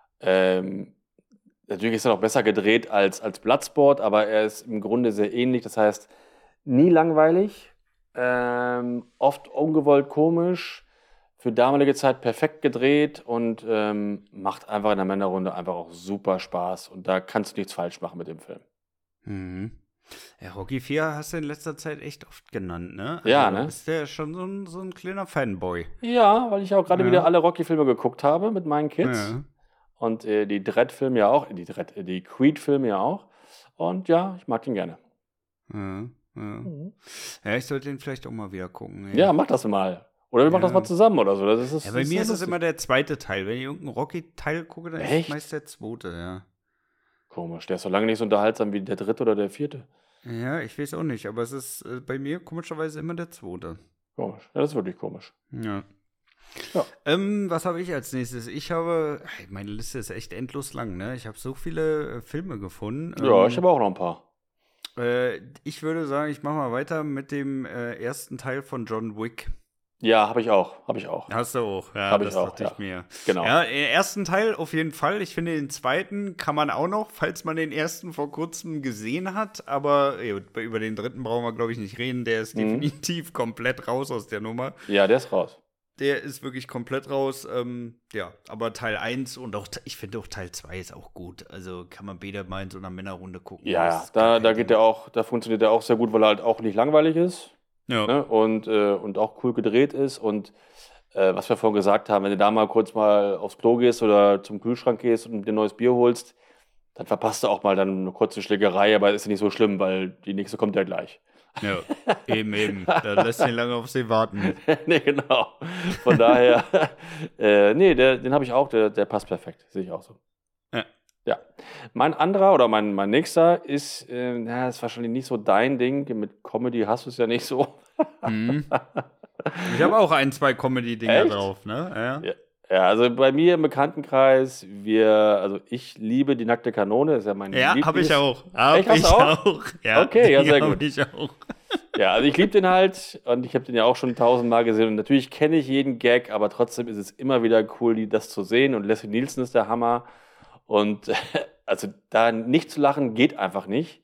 Ähm, natürlich ist er noch besser gedreht als, als Bloodsport, aber er ist im Grunde sehr ähnlich. Das heißt, nie langweilig, ähm, oft ungewollt komisch, für damalige Zeit perfekt gedreht und ähm, macht einfach in der Männerrunde einfach auch super Spaß. Und da kannst du nichts falsch machen mit dem Film. Mhm. Ja, Rocky vier hast du in letzter Zeit echt oft genannt, ne? Also, Ja, du ne? bist ja schon so ein, so ein kleiner Fanboy. Ja, weil ich auch gerade Ja. wieder alle Rocky-Filme geguckt habe mit meinen Kids. Ja. Und äh, die Dredd-Filme ja auch, die, Dredd, äh, die Creed-Filme ja auch. Und ja, ich mag ihn gerne. Ja, ja. ja, ich sollte den vielleicht auch mal wieder gucken. ey. Ja, mach das mal. Oder wir machen Ja. das mal zusammen oder so. Das ist, Ja, bei das mir ist sehr es lustig. immer der zweite Teil. Wenn ich irgendeinen Rocky-Teil gucke, dann ist Echt? es meist der zweite, ja. Komisch, der ist so lange nicht so unterhaltsam wie der dritte oder der vierte. Ja, ich weiß auch nicht, aber es ist äh, bei mir komischerweise immer der zweite. Komisch. Ja, das ist wirklich komisch. Ja. Ja. Ähm, was habe ich als nächstes? Ich habe, ey, meine Liste ist echt endlos lang, ne? Ich habe so viele äh, Filme gefunden. Ja, Ähm, ich habe auch noch ein paar. Äh, ich würde sagen, ich mache mal weiter mit dem äh, ersten Teil von John Wick. Ja, habe ich auch. Habe ich auch. Hast du auch? Ja, Hab ich das auch, dachte ja. ich mir. Genau. Ja, den ersten Teil auf jeden Fall. Ich finde, den zweiten kann man auch noch, falls man den ersten vor kurzem gesehen hat. Aber ja, über den dritten brauchen wir, glaube ich, nicht reden. Der ist Mhm. definitiv komplett raus aus der Nummer. Ja, der ist raus. Der ist wirklich komplett raus. Ähm, ja, aber Teil eins und auch, ich finde auch Teil zwei ist auch gut. Also kann man beide mal in so einer Männerrunde gucken. Ja, Das ja. ist gar Da, kein da geht Ding. der auch, da funktioniert der auch sehr gut, weil er halt auch nicht langweilig ist. Ja. Ne? Und, äh, und auch cool gedreht ist. Und äh, was wir vorhin gesagt haben, wenn du da mal kurz mal aufs Klo gehst oder zum Kühlschrank gehst und dir ein neues Bier holst, dann verpasst du auch mal dann eine kurze Schlägerei, aber ist ja nicht so schlimm, weil die nächste kommt ja gleich. Ja, eben, eben. Da lässt sich lange auf sie warten. Nee, genau. Von daher, äh, nee, der, den habe ich auch, der, der passt perfekt. Sehe ich auch so. Ja. Ja. Mein anderer oder mein, mein nächster ist, äh, na, ist wahrscheinlich nicht so dein Ding. Mit Comedy hast du es ja nicht so. Mhm. Ich habe auch ein, zwei Comedy-Dinger Echt? drauf, ne? Ja. Ja. Ja, also bei mir im Bekanntenkreis, wir, also ich liebe die nackte Kanone, ist ja mein Ja, habe ich Lieblings- auch. Hab Echt, hast ich du auch? auch. Ja, Okay, ja, die sehr hab gut. ich auch. Ja, also ich liebe den halt und ich habe den ja auch schon tausendmal gesehen und natürlich kenne ich jeden Gag, aber trotzdem ist es immer wieder cool, die- das zu sehen und Leslie Nielsen ist der Hammer und also da nicht zu lachen geht einfach nicht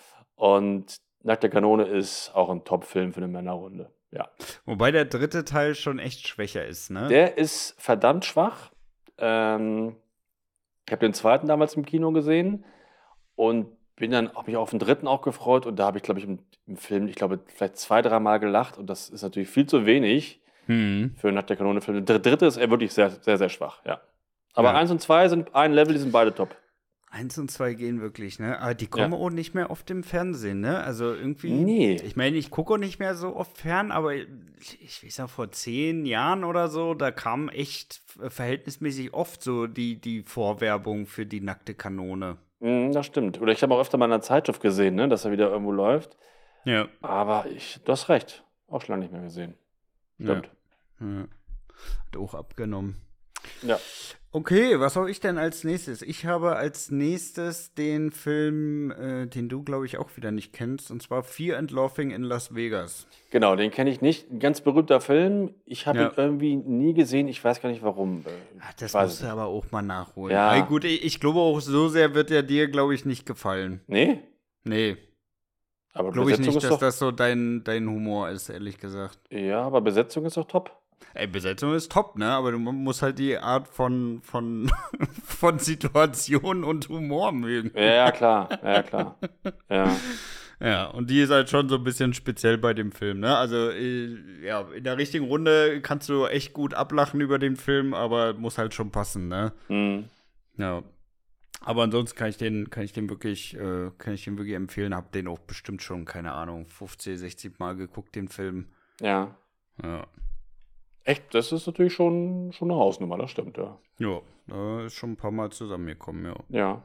und Nackte Kanone ist auch ein Top-Film für eine Männerrunde, ja. Wobei der dritte Teil schon echt schwächer ist, ne? Der ist verdammt schwach. Ähm, ich habe den zweiten damals im Kino gesehen und bin dann, habe mich auf den dritten auch gefreut und da habe ich, glaube ich, im, im Film, ich glaube, vielleicht zwei, dreimal gelacht und das ist natürlich viel zu wenig Hm. für einen Nacht der Kanone-Film. Der dritte ist er wirklich sehr, sehr, sehr schwach, ja. Aber Ja. eins und zwei sind ein Level, die sind beide top. Eins und zwei gehen wirklich, ne? Aber die kommen Ja. auch nicht mehr oft im Fernsehen, ne? Also irgendwie. Nee. Ich meine, ich gucke auch nicht mehr so oft fern, aber ich, ich weiß ja, vor zehn Jahren oder so, da kam echt verhältnismäßig oft so die, die Vorwerbung für die nackte Kanone. Mhm, das stimmt. Oder ich habe auch öfter mal in einer Zeitschrift gesehen, ne, dass er wieder irgendwo läuft. Ja. Aber ich, du hast recht. Auch schon lange nicht mehr gesehen. Stimmt. Ja. Hat auch abgenommen. Ja. Okay, was habe ich denn als nächstes? Ich habe als nächstes den Film, äh, den du, glaube ich, auch wieder nicht kennst, und zwar Fear and Loathing in Las Vegas. Genau, den kenne ich nicht. Ein ganz berühmter Film. Ich habe Ja. ihn irgendwie nie gesehen. Ich weiß gar nicht warum. Äh, Ach, das ich weiß musst es du nicht. aber auch mal nachholen. Ja. Ja. Gut, ich, ich glaube auch, so sehr wird er dir, glaube ich, nicht gefallen. Nee? Nee, Aber glaube ich Besetzung nicht, ist dass doch. das so dein, dein Humor ist, ehrlich gesagt. Ja, aber Besetzung ist doch top. Ey, Besetzung ist top, ne? Aber du musst halt die Art von, von, von Situation und Humor mögen. Ja, ja, klar. Ja, ja, klar. Ja. Ja, und die ist halt schon so ein bisschen speziell bei dem Film, ne? Also, äh, ja, in der richtigen Runde kannst du echt gut ablachen über den Film, aber muss halt schon passen, ne? Hm. Ja. Aber ansonsten kann ich den, kann ich den wirklich, äh, kann ich den wirklich empfehlen. Hab den auch bestimmt schon, keine Ahnung, fünfzig, sechzig Mal geguckt, den Film. Ja. Ja. Echt, das ist natürlich schon, schon eine Hausnummer, das stimmt, ja. Ja, da ist schon ein paar Mal zusammengekommen, ja. Ja.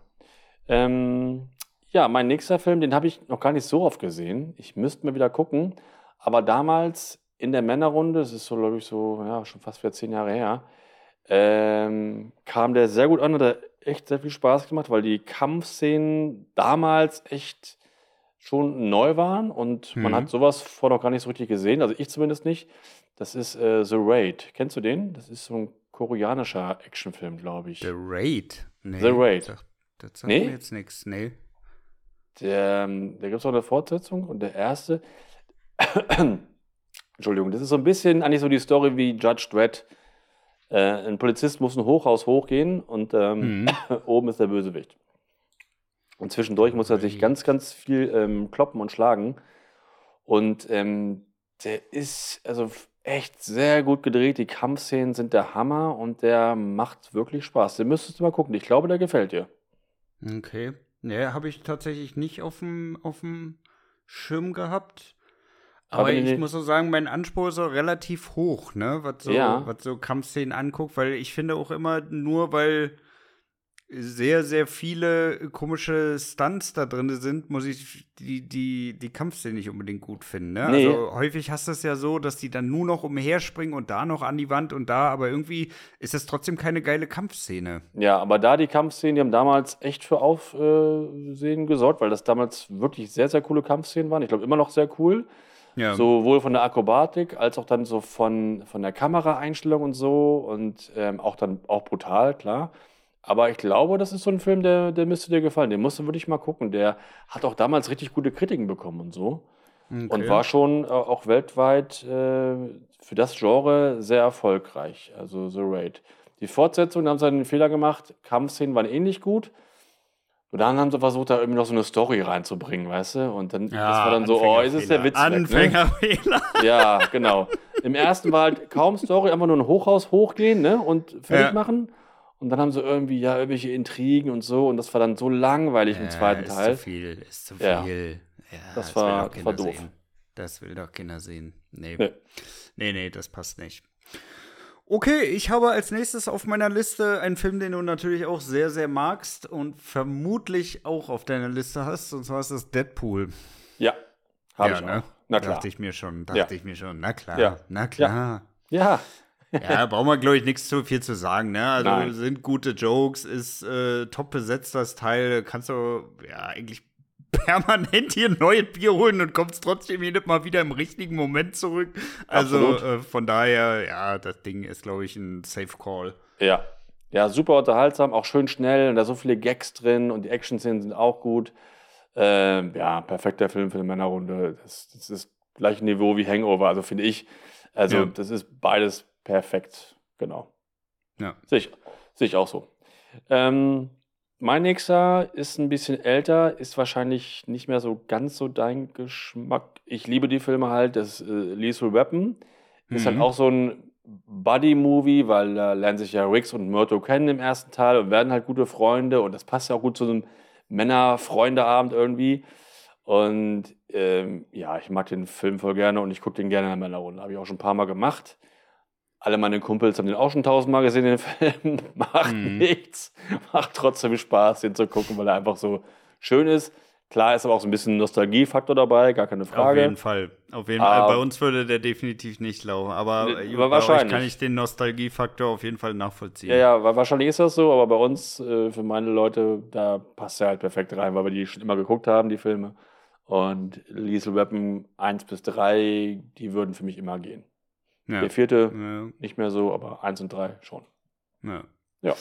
Ähm, ja, mein nächster Film, den habe ich noch gar nicht so oft gesehen. Ich müsste mal wieder gucken. Aber damals in der Männerrunde, das ist so, glaube ich, so, ja, schon fast wieder zehn Jahre her, ähm, kam der sehr gut an und hat echt sehr viel Spaß gemacht, weil die Kampfszenen damals echt schon neu waren und man Mhm. hat sowas vorher noch gar nicht so richtig gesehen, also ich zumindest nicht. Das ist äh, The Raid. Kennst du den? Das ist so ein koreanischer Actionfilm, glaube ich. The Raid? Nee. The Raid. Das, das sagt Nee? mir jetzt nichts, nee. Der, ähm, da gibt es auch eine Fortsetzung und der erste, Entschuldigung, das ist so ein bisschen eigentlich so die Story wie Judge Dredd. Äh, ein Polizist muss ein Hochhaus hochgehen und ähm, Mhm. oben ist der Bösewicht. Und zwischendurch muss er sich Raid. ganz, ganz viel ähm, kloppen und schlagen. Und ähm, der ist also f- echt sehr gut gedreht. Die Kampfszenen sind der Hammer und der macht wirklich Spaß. Den müsstest du mal gucken. Ich glaube, der gefällt dir. Okay. Nee, habe ich tatsächlich nicht auf dem auf dem Schirm gehabt. Aber Aber wenn ich du- muss so sagen, mein Anspruch ist so relativ hoch, ne, was so, Ja. was so Kampfszenen anguckt, weil ich finde auch immer, nur weil sehr, sehr viele komische Stunts da drin sind, muss ich die, die, die Kampfszenen nicht unbedingt gut finden. Ne? Nee. Also häufig hast du es ja so, dass die dann nur noch umherspringen und da noch an die Wand und da, aber irgendwie ist das trotzdem keine geile Kampfszene. Ja, aber da die Kampfszenen, die haben damals echt für Aufsehen gesorgt, weil das damals wirklich sehr, sehr coole Kampfszenen waren. Ich glaube, immer noch sehr cool. Ja. Sowohl von der Akrobatik als auch dann so von, von der Kameraeinstellung und so und ähm, auch dann auch brutal, klar. Aber ich glaube, das ist so ein Film, der, der müsste dir gefallen. Den musst du wirklich mal gucken. Der hat auch damals richtig gute Kritiken bekommen und so. Und Okay. war schon äh, auch weltweit äh, für das Genre sehr erfolgreich. Also The Raid. Die Fortsetzung, da haben sie einen Fehler gemacht. Kampfszenen waren ähnlich gut. Und dann haben sie versucht, da irgendwie noch so eine Story reinzubringen, weißt du? Und dann das war dann so, oh, ist es der Witz weg, ne? Anfängerfehler. Ja, genau. Im ersten war halt kaum Story, einfach nur ein Hochhaus hochgehen, ne? Und fertig Ja. machen. Und dann haben sie irgendwie, ja, irgendwelche Intrigen und so. Und das war dann so langweilig im zweiten ist Teil. zu viel, ist zu Ja. viel. Ja, Das will war- doch das war keiner doof. sehen. Das will doch keiner sehen. Nee. Nee. nee, nee, das passt nicht. Okay, ich habe als nächstes auf meiner Liste einen Film, den du natürlich auch sehr, sehr magst und vermutlich auch auf deiner Liste hast, und zwar ist das Deadpool. Ja, habe Ja, ich ne? auch. Na klar. Dachte ich mir schon, dachte Ja. ich mir schon. Na klar, Ja. na klar. Ja, Ja, brauchen wir, glaube ich, nichts zu viel zu sagen, ne? Also Nein. sind gute Jokes, ist äh, top besetzt, das Teil. Kannst du ja eigentlich permanent hier ein neues Bier holen und kommst trotzdem jedes Mal wieder im richtigen Moment zurück. Also Absolut. äh, von daher, ja, das Ding ist, glaube ich, ein Safe Call. ja. Ja, super unterhaltsam, auch schön schnell und da so viele Gags drin und die Action-Szenen sind auch gut. Ähm, ja, perfekter Film für eine Männerrunde. Das, das ist gleiche Niveau wie Hangover, also finde ich. Also Ja. das ist beides perfekt, genau. Ja. Sehe ich, sehe ich auch so. Ähm, mein nächster ist ein bisschen älter, ist wahrscheinlich nicht mehr so ganz so dein Geschmack. Ich liebe die Filme halt, das äh, Lethal Weapon. Ist halt Mhm. auch so ein Buddy-Movie, weil da lernen sich ja Riggs und Murdo kennen im ersten Teil und werden halt gute Freunde und das passt ja auch gut zu so einem Männer-Freunde-Abend irgendwie. Und ähm, ja, ich mag den Film voll gerne und ich gucke den gerne in der Männerrunde. Habe ich auch schon ein paar Mal gemacht. Alle meine Kumpels haben den auch schon tausendmal gesehen, den Film. Macht Mhm. nichts. Macht trotzdem Spaß, den zu gucken, weil er einfach so schön ist. Klar ist aber auch so ein bisschen Nostalgiefaktor dabei, gar keine Auf Frage. jeden Fall. Auf jeden Ah. Fall. Bei uns würde der definitiv nicht laufen. Aber Ne, äh, aber bei euch wahrscheinlich. kann ich den Nostalgiefaktor auf jeden Fall nachvollziehen. Ja, ja, wa- wahrscheinlich ist das so, aber bei uns, äh, für meine Leute, da passt er halt perfekt rein, weil wir die schon immer geguckt haben, die Filme. Und Lethal Weapon eins bis drei, die würden für mich immer gehen. Ja. Der vierte Ja. nicht mehr so, aber eins und drei schon. Ja. Ja.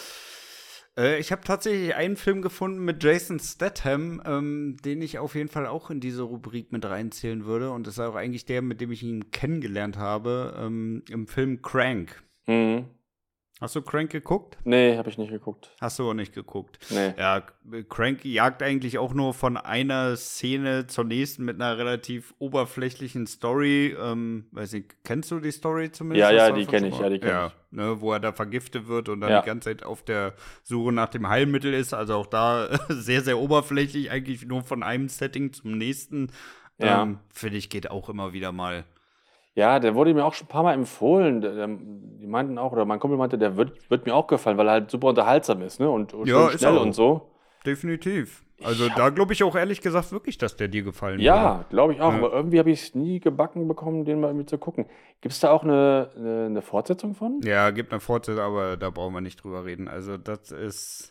Äh, ich habe tatsächlich einen Film gefunden mit Jason Statham, ähm, den ich auf jeden Fall auch in diese Rubrik mit reinzählen würde. Und das ist auch eigentlich der, mit dem ich ihn kennengelernt habe, ähm, im Film Crank. Mhm. Hast du Crank geguckt? Nee, habe ich nicht geguckt. Hast du auch nicht geguckt. Nee. Ja, Crank jagt eigentlich auch nur von einer Szene zur nächsten mit einer relativ oberflächlichen Story. Ähm, weiß nicht, kennst du die Story zumindest? Ja, ja, Hast du die davon kenn schon ich, mal- ja, die kenn ja, ich. ne, wo er da vergiftet wird und dann Ja. die ganze Zeit auf der Suche nach dem Heilmittel ist. Also auch da sehr, sehr oberflächlich, eigentlich nur von einem Setting zum nächsten. Ja. Ähm, Finde ich, geht auch immer wieder mal. Ja, der wurde mir auch schon ein paar Mal empfohlen. Der- der- Die meinten auch, oder mein Kumpel meinte, der wird, wird mir auch gefallen, weil er halt super unterhaltsam ist, ne? Und, und Ja, schön ist schnell er und auch. so. Definitiv. Also Ja. da glaube ich auch ehrlich gesagt wirklich, dass der dir gefallen würde. Ja, glaube ich auch. Ja. Aber irgendwie habe ich es nie gebacken bekommen, den mal irgendwie zu gucken. Gibt es da auch eine, eine, eine Fortsetzung von? Ja, gibt eine Fortsetzung, aber da brauchen wir nicht drüber reden. Also, das ist.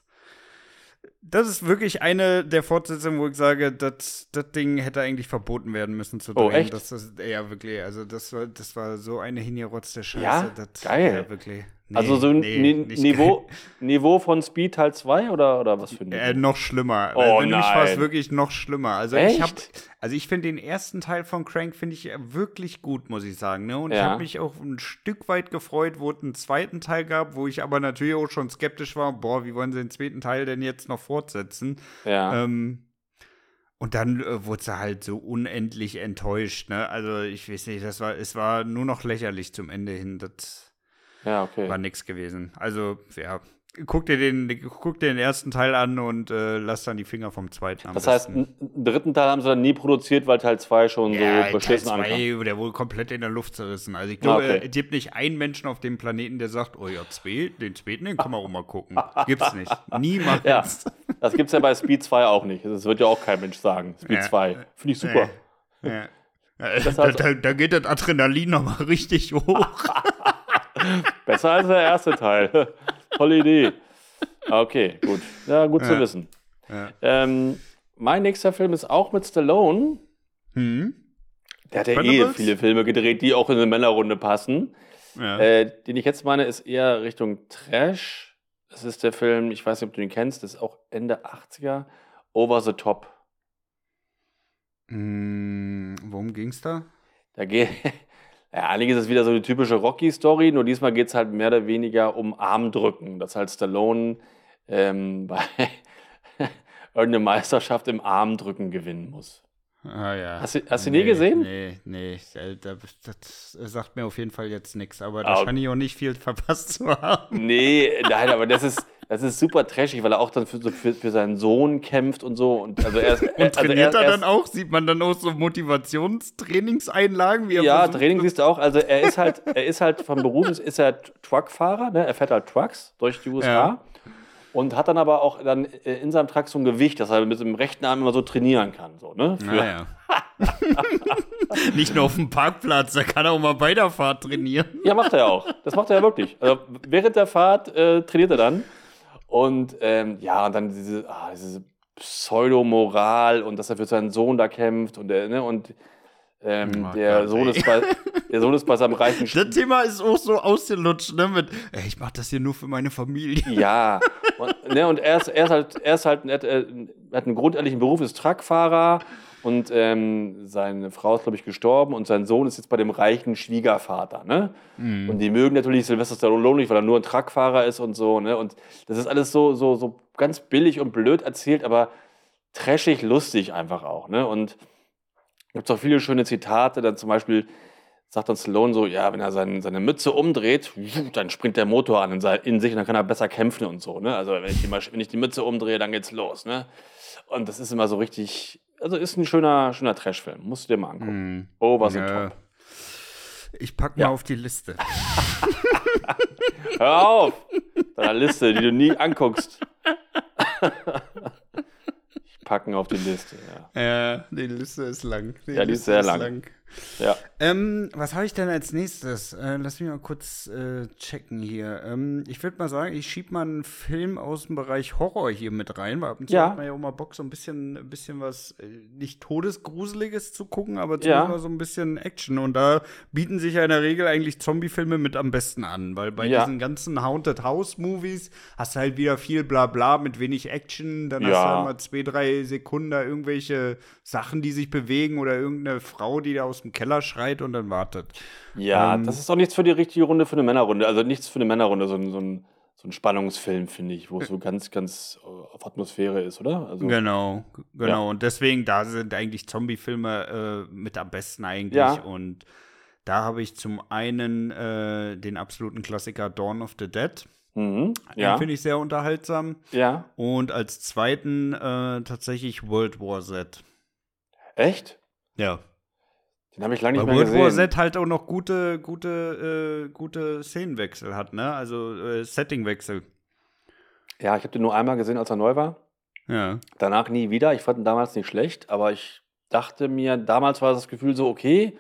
Das ist wirklich eine der Fortsetzungen, wo ich sage, das das Ding hätte eigentlich verboten werden müssen zu drehen. Oh, echt? Das ist, ja, wirklich. Also, das war, das war so eine hingerotzte Scheiße. Ja? Das, Geil. Ja, wirklich. Nee, Also so ein nee, Ni- nicht Niveau, Niveau von Speed Teil zwei oder, oder was für ein geil. Äh, Niveau? noch schlimmer. Oh, Wenn du mich nein. fragst, wirklich noch schlimmer. Also ich habe, Echt? also ich finde den ersten Teil von Crank finde ich wirklich gut, muss ich sagen. Ne? Und ich Ja. habe mich auch ein Stück weit gefreut, wo es einen zweiten Teil gab, wo ich aber natürlich auch schon skeptisch war. Boah, wie wollen sie den zweiten Teil denn jetzt noch fortsetzen? Ja. Ähm, und dann äh, wurde sie halt so unendlich enttäuscht. Ne? Also ich weiß nicht, das war, es war nur noch lächerlich zum Ende hin. Das Ja, okay. war nix gewesen. Also, ja, guck dir den, guck dir den ersten Teil an und äh, lass dann die Finger vom zweiten am Das heißt, besten. einen dritten Teil haben sie dann nie produziert, weil Teil zwei schon Ja, so beschissen Teil ankam. zwei, der wohl komplett in der Luft zerrissen. Also ich glaube, okay. es gibt nicht einen Menschen auf dem Planeten, der sagt, oh ja, zwei, den zweiten, den können wir auch mal gucken. Gibt's nicht. Niemals. Ja, das gibt es ja bei Speed zwei auch nicht. Das wird ja auch kein Mensch sagen. Speed Ja. zwei. Finde ich super. Ja. Äh, Das da, heißt- da, da geht das Adrenalin nochmal richtig hoch. Besser als der erste Teil. Tolle Idee. Okay, gut. Ja, gut zu Ja. wissen. Ja. Ähm, mein nächster Film ist auch mit Stallone. Hm? Der hat ja eh Expendables? viele Filme gedreht, die auch in eine Männerrunde passen. Ja. Äh, den ich jetzt meine, ist eher Richtung Trash. Das ist der Film, ich weiß nicht, ob du den kennst, das ist auch Ende achtziger. Over the Top. Hm, worum ging's da? Da geht, ja, eigentlich ist es wieder so eine typische Rocky-Story, nur diesmal geht es halt mehr oder weniger um Armdrücken, dass halt Stallone ähm, bei irgendeine Meisterschaft im Armdrücken gewinnen muss. Ah ja. Hast du- hast du nee, nie gesehen? Nee, nee. äh, Das, das sagt mir auf jeden Fall jetzt nichts. Aber da Ah, scheine ich auch nicht viel verpasst zu haben. Nee, nein, aber das ist, Das ist super trashig, weil er auch dann für, so für, für seinen Sohn kämpft und so. Und, also er ist, Und also trainiert er, er er dann ist, auch? Sieht man dann auch so Motivationstrainingseinlagen? Wie er Ja, versucht- Training siehst du auch. Also er ist halt, er ist halt vom Beruf ist, ist er Truckfahrer, ne? Er fährt halt Trucks durch die U S A. Ja. Und hat dann aber auch dann in seinem Truck so ein Gewicht, dass er mit dem rechten Arm immer so trainieren kann. So, ne? Für, Naja. Nicht nur auf dem Parkplatz, da kann er auch mal bei der Fahrt trainieren. Ja, macht er ja auch. Das macht er ja wirklich. Also während der Fahrt äh, trainiert er dann. Und ähm, ja, und dann diese, ah, diese Pseudomoral und dass er für seinen Sohn da kämpft und, der, ne, und ähm, Oh der, Gott, Sohn ey. ist bei, der Sohn ist bei seinem reichen Das Thema ist auch so ausgelutscht, ne? Mit, ey, ich mach das hier nur für meine Familie. Ja, und, ne, und er ist, er ist halt, er ist halt, er hat, er hat einen grundehrlichen Beruf, ist Truckfahrer und ähm, seine Frau ist, glaube ich, gestorben und sein Sohn ist jetzt bei dem reichen Schwiegervater, ne? Mhm. Und die mögen natürlich Sylvester Stallone nicht, weil er nur ein Truckfahrer ist und so, ne? Und das ist alles so, so, so ganz billig und blöd erzählt, aber trashig lustig einfach auch, ne? Und da gibt es auch viele schöne Zitate, dann zum Beispiel sagt dann Stallone so, ja, wenn er sein, seine Mütze umdreht, dann springt der Motor an in, sein, in sich und dann kann er besser kämpfen und so, ne? Also wenn ich, die, wenn ich die Mütze umdrehe, dann geht's los, ne? Und das ist immer so richtig, also ist ein schöner, schöner Trash-Film, musst du dir mal angucken. Mhm. Over the Ja. top. Ich pack mal Ja. auf die Liste. Hör auf! Deiner Liste, die du nie anguckst. Ich packen auf die Liste, ja. Ja, die Liste ist lang. Ja, die ist sehr lang. Ja. Ähm, was habe ich denn als nächstes? Äh, lass mich mal kurz äh, checken hier. Ähm, ich würde mal sagen, ich schieb mal einen Film aus dem Bereich Horror hier mit rein, weil ab und zu Ja. hat man ja auch mal Bock, so ein bisschen, ein bisschen was, äh, nicht Todesgruseliges zu gucken, aber Ja. zumindest mal so ein bisschen Action. Und da bieten sich ja in der Regel eigentlich Zombie-Filme mit am besten an, weil bei Ja. diesen ganzen Haunted House-Movies hast du halt wieder viel Blabla mit wenig Action, dann hast Ja. du halt mal zwei, drei Sekunden da irgendwelche Sachen, die sich bewegen oder irgendeine Frau, die da aus dem Keller schreit und dann wartet. Ja, Ähm, das ist auch nichts für die richtige Runde, für eine Männerrunde. Also nichts für eine Männerrunde, so ein, so ein, so ein Spannungsfilm, finde ich, wo es so ganz, ganz äh, auf Atmosphäre ist, oder? Also, Genau, g- genau. Ja. Und deswegen, da sind eigentlich Zombie-Filme äh, mit am besten eigentlich. Ja. Und da habe ich zum einen äh, den absoluten Klassiker Dawn of the Dead. Mhm. Den Ja. finde ich sehr unterhaltsam. Ja. Und als zweiten äh, tatsächlich World War Z. Echt? Ja. Den habe ich lange Weil nicht mehr World gesehen. War Z halt auch noch gute, gute, äh, gute Szenenwechsel hat, ne? Also äh, Settingwechsel. Ja, ich habe den nur einmal gesehen, als er neu war. Ja. Danach nie wieder. Ich fand ihn damals nicht schlecht, aber ich dachte mir, damals war das Gefühl so, okay,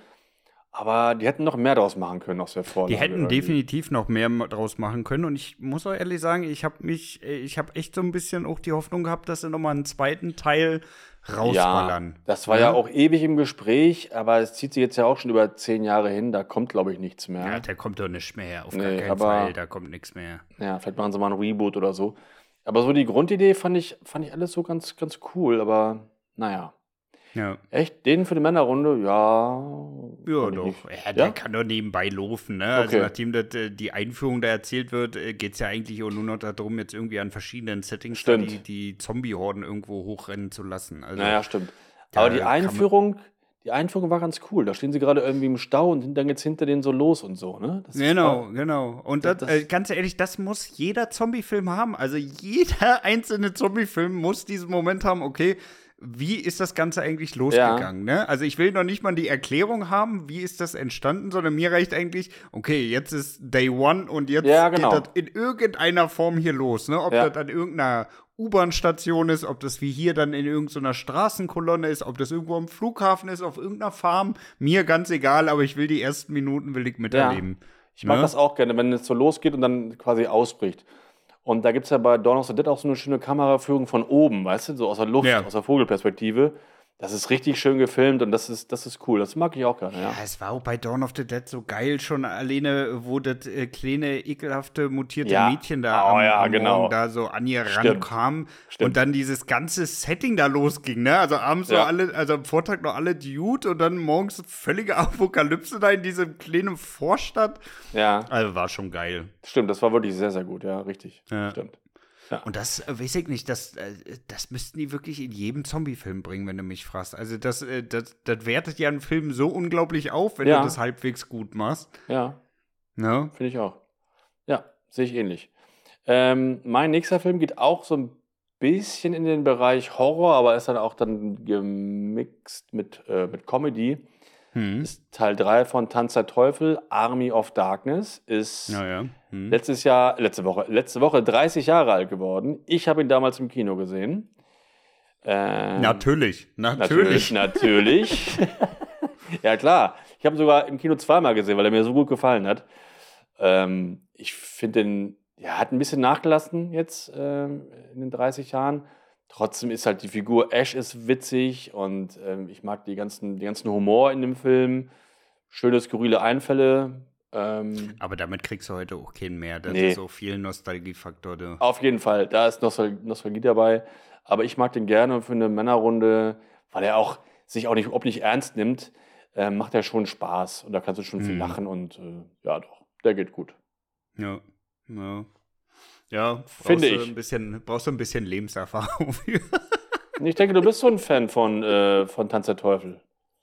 aber die hätten noch mehr draus machen können aus der Vorlage. Die hätten irgendwie. definitiv noch mehr m- draus machen können. Und ich muss auch ehrlich sagen, ich habe mich, äh, ich habe echt so ein bisschen auch die Hoffnung gehabt, dass sie noch mal einen zweiten Teil rausballern. Ja, das war ja auch ewig im Gespräch, aber es zieht sich jetzt ja auch schon über zehn Jahre hin, da kommt, glaube ich, nichts mehr. Ja, der kommt doch nicht mehr. Auf Nee, gar keinen aber- Fall. Da kommt nichts mehr. Ja, vielleicht machen sie mal ein Reboot oder so. Aber so die Grundidee fand ich, fand ich alles so ganz, ganz cool, aber naja. Ja. Echt, den für die Männerrunde, ja. Ja, fand ich doch. nicht. Ja, der Ja? kann doch nebenbei laufen, ne? Also Okay. nachdem das, äh, die Einführung da erzählt wird, geht es ja eigentlich auch nur noch darum, jetzt irgendwie an verschiedenen Settings da Stimmt. die, die Zombie-Horden irgendwo hochrennen zu lassen. Also, Naja, stimmt. da Aber die kann man- Einführung, die Einführung war ganz cool. Da stehen sie gerade irgendwie im Stau und dann geht's hinter denen so los und so, ne? Das Genau, war- genau. Und Das- das, das- äh, ganz ehrlich, das muss jeder Zombie-Film haben. Also jeder einzelne Zombie-Film muss diesen Moment haben, okay, wie ist das Ganze eigentlich losgegangen, ne? Also ich will noch nicht mal die Erklärung haben, wie ist das entstanden, sondern mir reicht eigentlich, okay, jetzt ist Day One und jetzt Ja, genau. geht das in irgendeiner Form hier los, ne? Ob Ja. das an irgendeiner U-Bahn-Station ist, ob das wie hier dann in irgendeiner Straßenkolonne ist, ob das irgendwo am Flughafen ist, auf irgendeiner Farm, mir ganz egal, aber ich will die ersten Minuten will ich miterleben. Ich mag Ne? das auch gerne, wenn es so losgeht und dann quasi ausbricht. Und da gibt es ja bei Dawn of the Dead auch so eine schöne Kameraführung von oben, weißt du, so aus der Luft, Ja. aus der Vogelperspektive. Das ist richtig schön gefilmt und das ist, das ist cool. Das mag ich auch gerne, ja. Ja, es war auch bei Dawn of the Dead so geil schon alleine, wo das äh, kleine, ekelhafte, mutierte Ja. Mädchen da Oh am, ja, am genau. Morgen da so an ihr Stimmt. rankam Stimmt. und dann dieses ganze Setting da losging, ne? Also abends Ja. so alle, also am Vortag noch alle Dude und dann morgens völlige Apokalypse da in diesem kleinen Vorstadt. Ja, Also war schon geil. stimmt, das war wirklich sehr, sehr gut, ja, richtig. Ja. Stimmt. Und das äh, weiß ich nicht, das, äh, das müssten die wirklich in jedem Zombie-Film bringen, wenn du mich fragst. Also das, äh, das, das wertet ja einen Film so unglaublich auf, wenn Ja. du das halbwegs gut machst. Ja, Ne? finde ich auch. Ja, sehe ich ähnlich. Ähm, mein nächster Film geht auch so ein bisschen in den Bereich Horror, aber ist dann auch dann gemixt mit, äh, mit Comedy. Hm. Ist Teil drei von Tanz der Teufel, Army of Darkness. Ist Naja. Hm. letztes Jahr, letzte Woche, letzte Woche dreißig Jahre alt geworden. Ich habe ihn damals im Kino gesehen. Ähm, Natürlich, Natürlich, natürlich. natürlich. Ja, klar. Ich habe ihn sogar im Kino zweimal gesehen, weil er mir so gut gefallen hat. Ähm, ich finde den, ja, hat ein bisschen nachgelassen jetzt ähm, in den dreißig Jahren. Trotzdem ist halt die Figur Ash ist witzig und ähm, ich mag die ganzen, den ganzen Humor in dem Film. Schöne, skurrile Einfälle. Ähm, Aber damit kriegst du heute auch keinen mehr. Das Nee. ist so viel Nostalgiefaktor. Du. Auf jeden Fall, da ist Nostal Nostalgie dabei. Aber ich mag den gerne für eine Männerrunde, weil er auch sich auch nicht, ob nicht ernst nimmt, äh, macht er schon Spaß. Und da kannst du schon viel Mhm. lachen und äh, ja doch, der geht gut. Ja, ja. Ja, brauchst Finde du ich. Ein bisschen, brauchst du ein bisschen Lebenserfahrung für. Und ich denke, du bist so ein Fan von, äh, von Tanz der Teufel.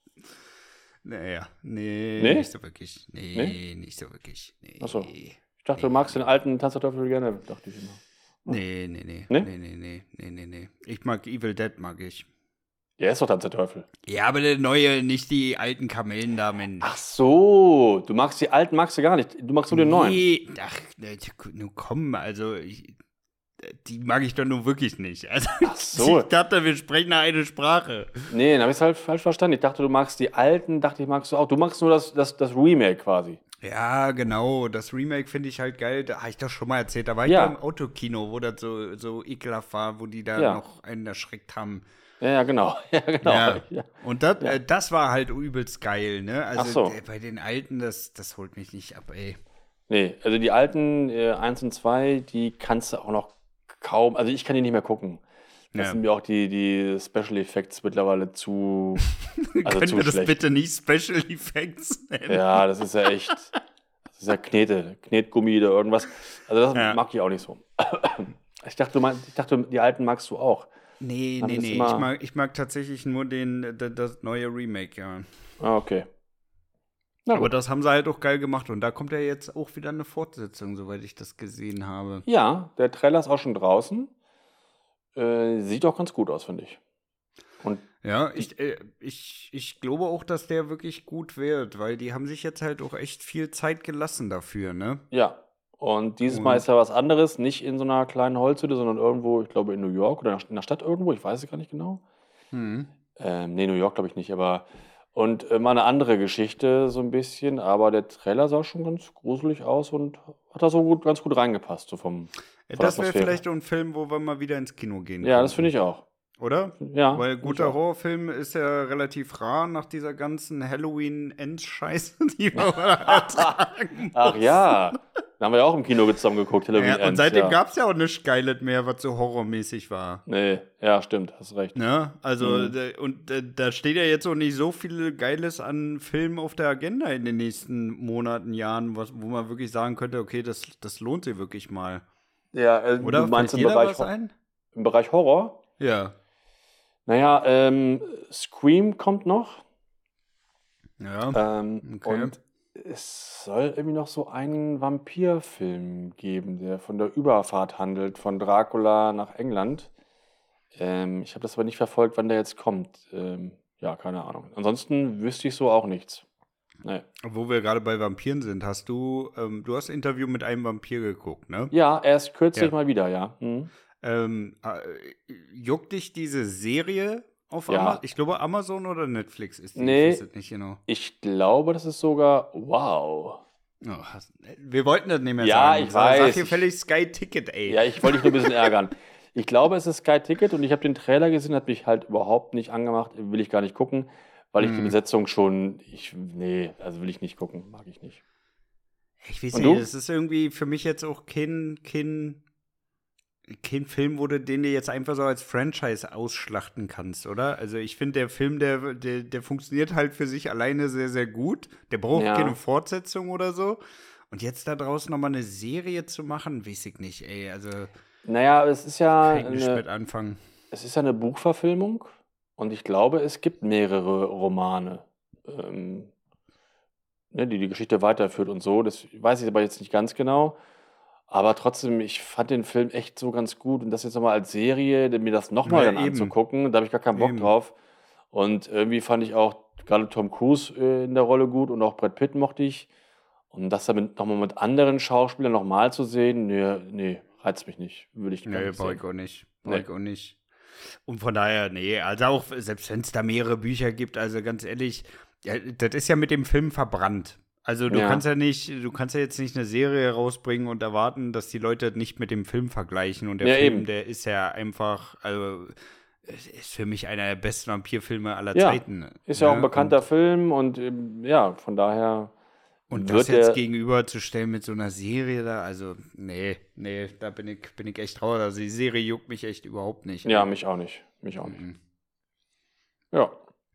Naja, nee, Nee? nicht so wirklich. Nee, Nee? nicht so wirklich. Nee. Ach so. Ich dachte, du magst den alten Tanz der Teufel gerne, dachte ich immer. Nee, nee, nee. Nee? Nee, nee, nee, nee, nee, nee. Ich mag Evil Dead, mag ich. Ja, ist doch Tanz der Teufel. Ja, aber der neue, nicht die alten Kamellen da, Mensch. Ach so, du magst die alten, magst du gar nicht. Du magst nur den neuen. Nee, ach, ne, nun komm, also ich, die mag ich doch nur wirklich nicht. Also, Ach so. ich dachte, wir sprechen eine Sprache. Nee, dann habe ich es halt falsch verstanden. Ich dachte, du magst die alten, dachte ich, magst du auch. Du magst nur das, das, das Remake quasi. Ja, genau, das Remake finde ich halt geil. Da habe ich doch schon mal erzählt, da war ich Ja. da im Autokino, wo das so, so ekelhaft war, wo die da Ja. noch einen erschreckt haben. Ja, ja, genau. Ja, genau. Ja. Ja. Und das, äh, das war halt übelst geil, ne? Also Ach so. der, bei den Alten, das, das holt mich nicht ab, ey. Nee, also die alten äh, eins und zwei, die kannst du auch noch kaum, also ich kann die nicht mehr gucken. Das Ja. sind mir auch die, die Special Effects mittlerweile zu, also Können zu wir das schlecht. bitte nicht Special Effects nennen? Ja, das ist ja echt, das ist ja Knete, Knetgummi oder irgendwas. Also das Ja. mag ich auch nicht so. Ich dachte, du meinst, ich dachte, die alten magst du auch. Nee, Dann nee, ist nee. immer- Ich mag, ich mag tatsächlich nur den, d- das neue Remake, ja. Ah, okay. Na Aber gut. das haben sie halt auch geil gemacht. Und da kommt ja jetzt auch wieder eine Fortsetzung, soweit ich das gesehen habe. Ja, der Trailer ist auch schon draußen. Äh, sieht auch ganz gut aus, finde ich. Und Ja, ich, äh, ich, ich glaube auch, dass der wirklich gut wird, weil die haben sich jetzt halt auch echt viel Zeit gelassen dafür, ne? ja, und dieses Und- Mal ist ja was anderes, nicht in so einer kleinen Holzhütte, sondern irgendwo, ich glaube in New York oder in der Stadt irgendwo, ich weiß es gar nicht genau. Hm. Ähm, nee, New York glaube ich nicht, aber und äh, mal eine andere Geschichte so ein bisschen, aber der Trailer sah schon ganz gruselig aus und hat da so gut, ganz gut reingepasst, so vom von der Das wäre Atmosphäre. vielleicht auch ein Film, wo wir mal wieder ins Kino gehen Ja, das finde ich auch. Oder? Ja. Weil find ich guter auch. Horrorfilm ist ja relativ rar nach dieser ganzen Halloween-Ends-Scheiße, die wir ertragen. Ach ja, da haben wir ja auch im Kino zusammen geguckt, Halloween Ja, und Ends, seitdem ja. gab es ja auch nichts Geiles mehr, was so horrormäßig war. Nee, ja, stimmt, hast recht. Ne? Also, Mhm. da- und äh, da steht ja jetzt auch nicht so viel Geiles an Filmen auf der Agenda in den nächsten Monaten, Jahren, was, wo man wirklich sagen könnte, okay, das, das lohnt sich wirklich mal. Ja, äh, Oder? du meinst Fällt im dir da Bereich, was Hor- ein? im Bereich Horror? Ja. Naja, ähm, Scream kommt noch. Ja. Ähm, Okay. Und es soll irgendwie noch so einen Vampirfilm geben, der von der Überfahrt handelt, von Dracula nach England. Ähm, ich habe das aber nicht verfolgt, wann der jetzt kommt. Ähm, ja, keine Ahnung. Ansonsten wüsste ich so auch nichts. Nee. Wo wir gerade bei Vampiren sind, hast du, ähm, du hast ein Interview mit einem Vampir geguckt, ne? Ja, erst kürzlich Ja. mal wieder, ja. Mhm. Ähm, äh, juckt dich diese Serie auf Ja. Amazon? Ich glaube, Amazon oder Netflix ist die. Nee. Ich weiß es nicht genau. Ich glaube, das ist sogar, wow. Oh, hast, wir wollten das nicht mehr Ja, sagen. ich Sag- Sag weiß. dir völlig Sky Ticket, ey. Ja, ich wollte dich nur ein bisschen ärgern. Ich glaube, es ist Sky Ticket und ich habe den Trailer gesehen, hat mich halt überhaupt nicht angemacht, will ich gar nicht gucken, weil ich die Mhm. Besetzung schon, ich, nee, also will ich nicht gucken, mag ich nicht. Ich weiß Und nicht, du? es ist irgendwie für mich jetzt auch kein, kein, kein Film, wo du den dir jetzt einfach so als Franchise ausschlachten kannst, oder? Also ich finde, der Film, der, der, der funktioniert halt für sich alleine sehr, sehr gut. Der braucht Ja. keine Fortsetzung oder so. Und jetzt da draußen nochmal eine Serie zu machen, weiß ich nicht, ey. Also Naja, es ist ja kann ich nicht mit eine, anfangen. es ist ja eine Buchverfilmung und ich glaube, es gibt mehrere Romane, ähm, ne, die die Geschichte weiterführt und so. Das weiß ich aber jetzt nicht ganz genau. Aber trotzdem, ich fand den Film echt so ganz gut. Und das jetzt nochmal als Serie, mir das nochmal Ja, dann eben. anzugucken, da habe ich gar keinen Bock Eben. drauf. Und irgendwie fand ich auch gerade Tom Cruise äh, in der Rolle gut und auch Brad Pitt mochte ich. Und das dann nochmal mit anderen Schauspielern nochmal zu sehen, nee, nee, reizt mich nicht. Würde ich gar Nee, nicht brauch sehen. ich auch nicht. Brauch Nee. ich auch nicht. Und von daher, nee, also auch, selbst wenn es da mehrere Bücher gibt, also ganz ehrlich, ja, das ist ja mit dem Film verbrannt. Also du Ja. kannst ja nicht, du kannst ja jetzt nicht eine Serie rausbringen und erwarten, dass die Leute nicht mit dem Film vergleichen. Und der Ja, Film, eben. der ist ja einfach, also es ist für mich einer der besten Vampirfilme aller Ja, Zeiten. Ist ja auch ein ne? bekannter Und, Film und ähm, ja, von daher und wird das jetzt der. gegenüberzustellen mit so einer Serie da, also nee, nee, da bin ich, bin ich echt traurig. Also die Serie juckt mich echt überhaupt nicht. Ja, mich auch nicht. Mich auch nicht. Mhm. Ja.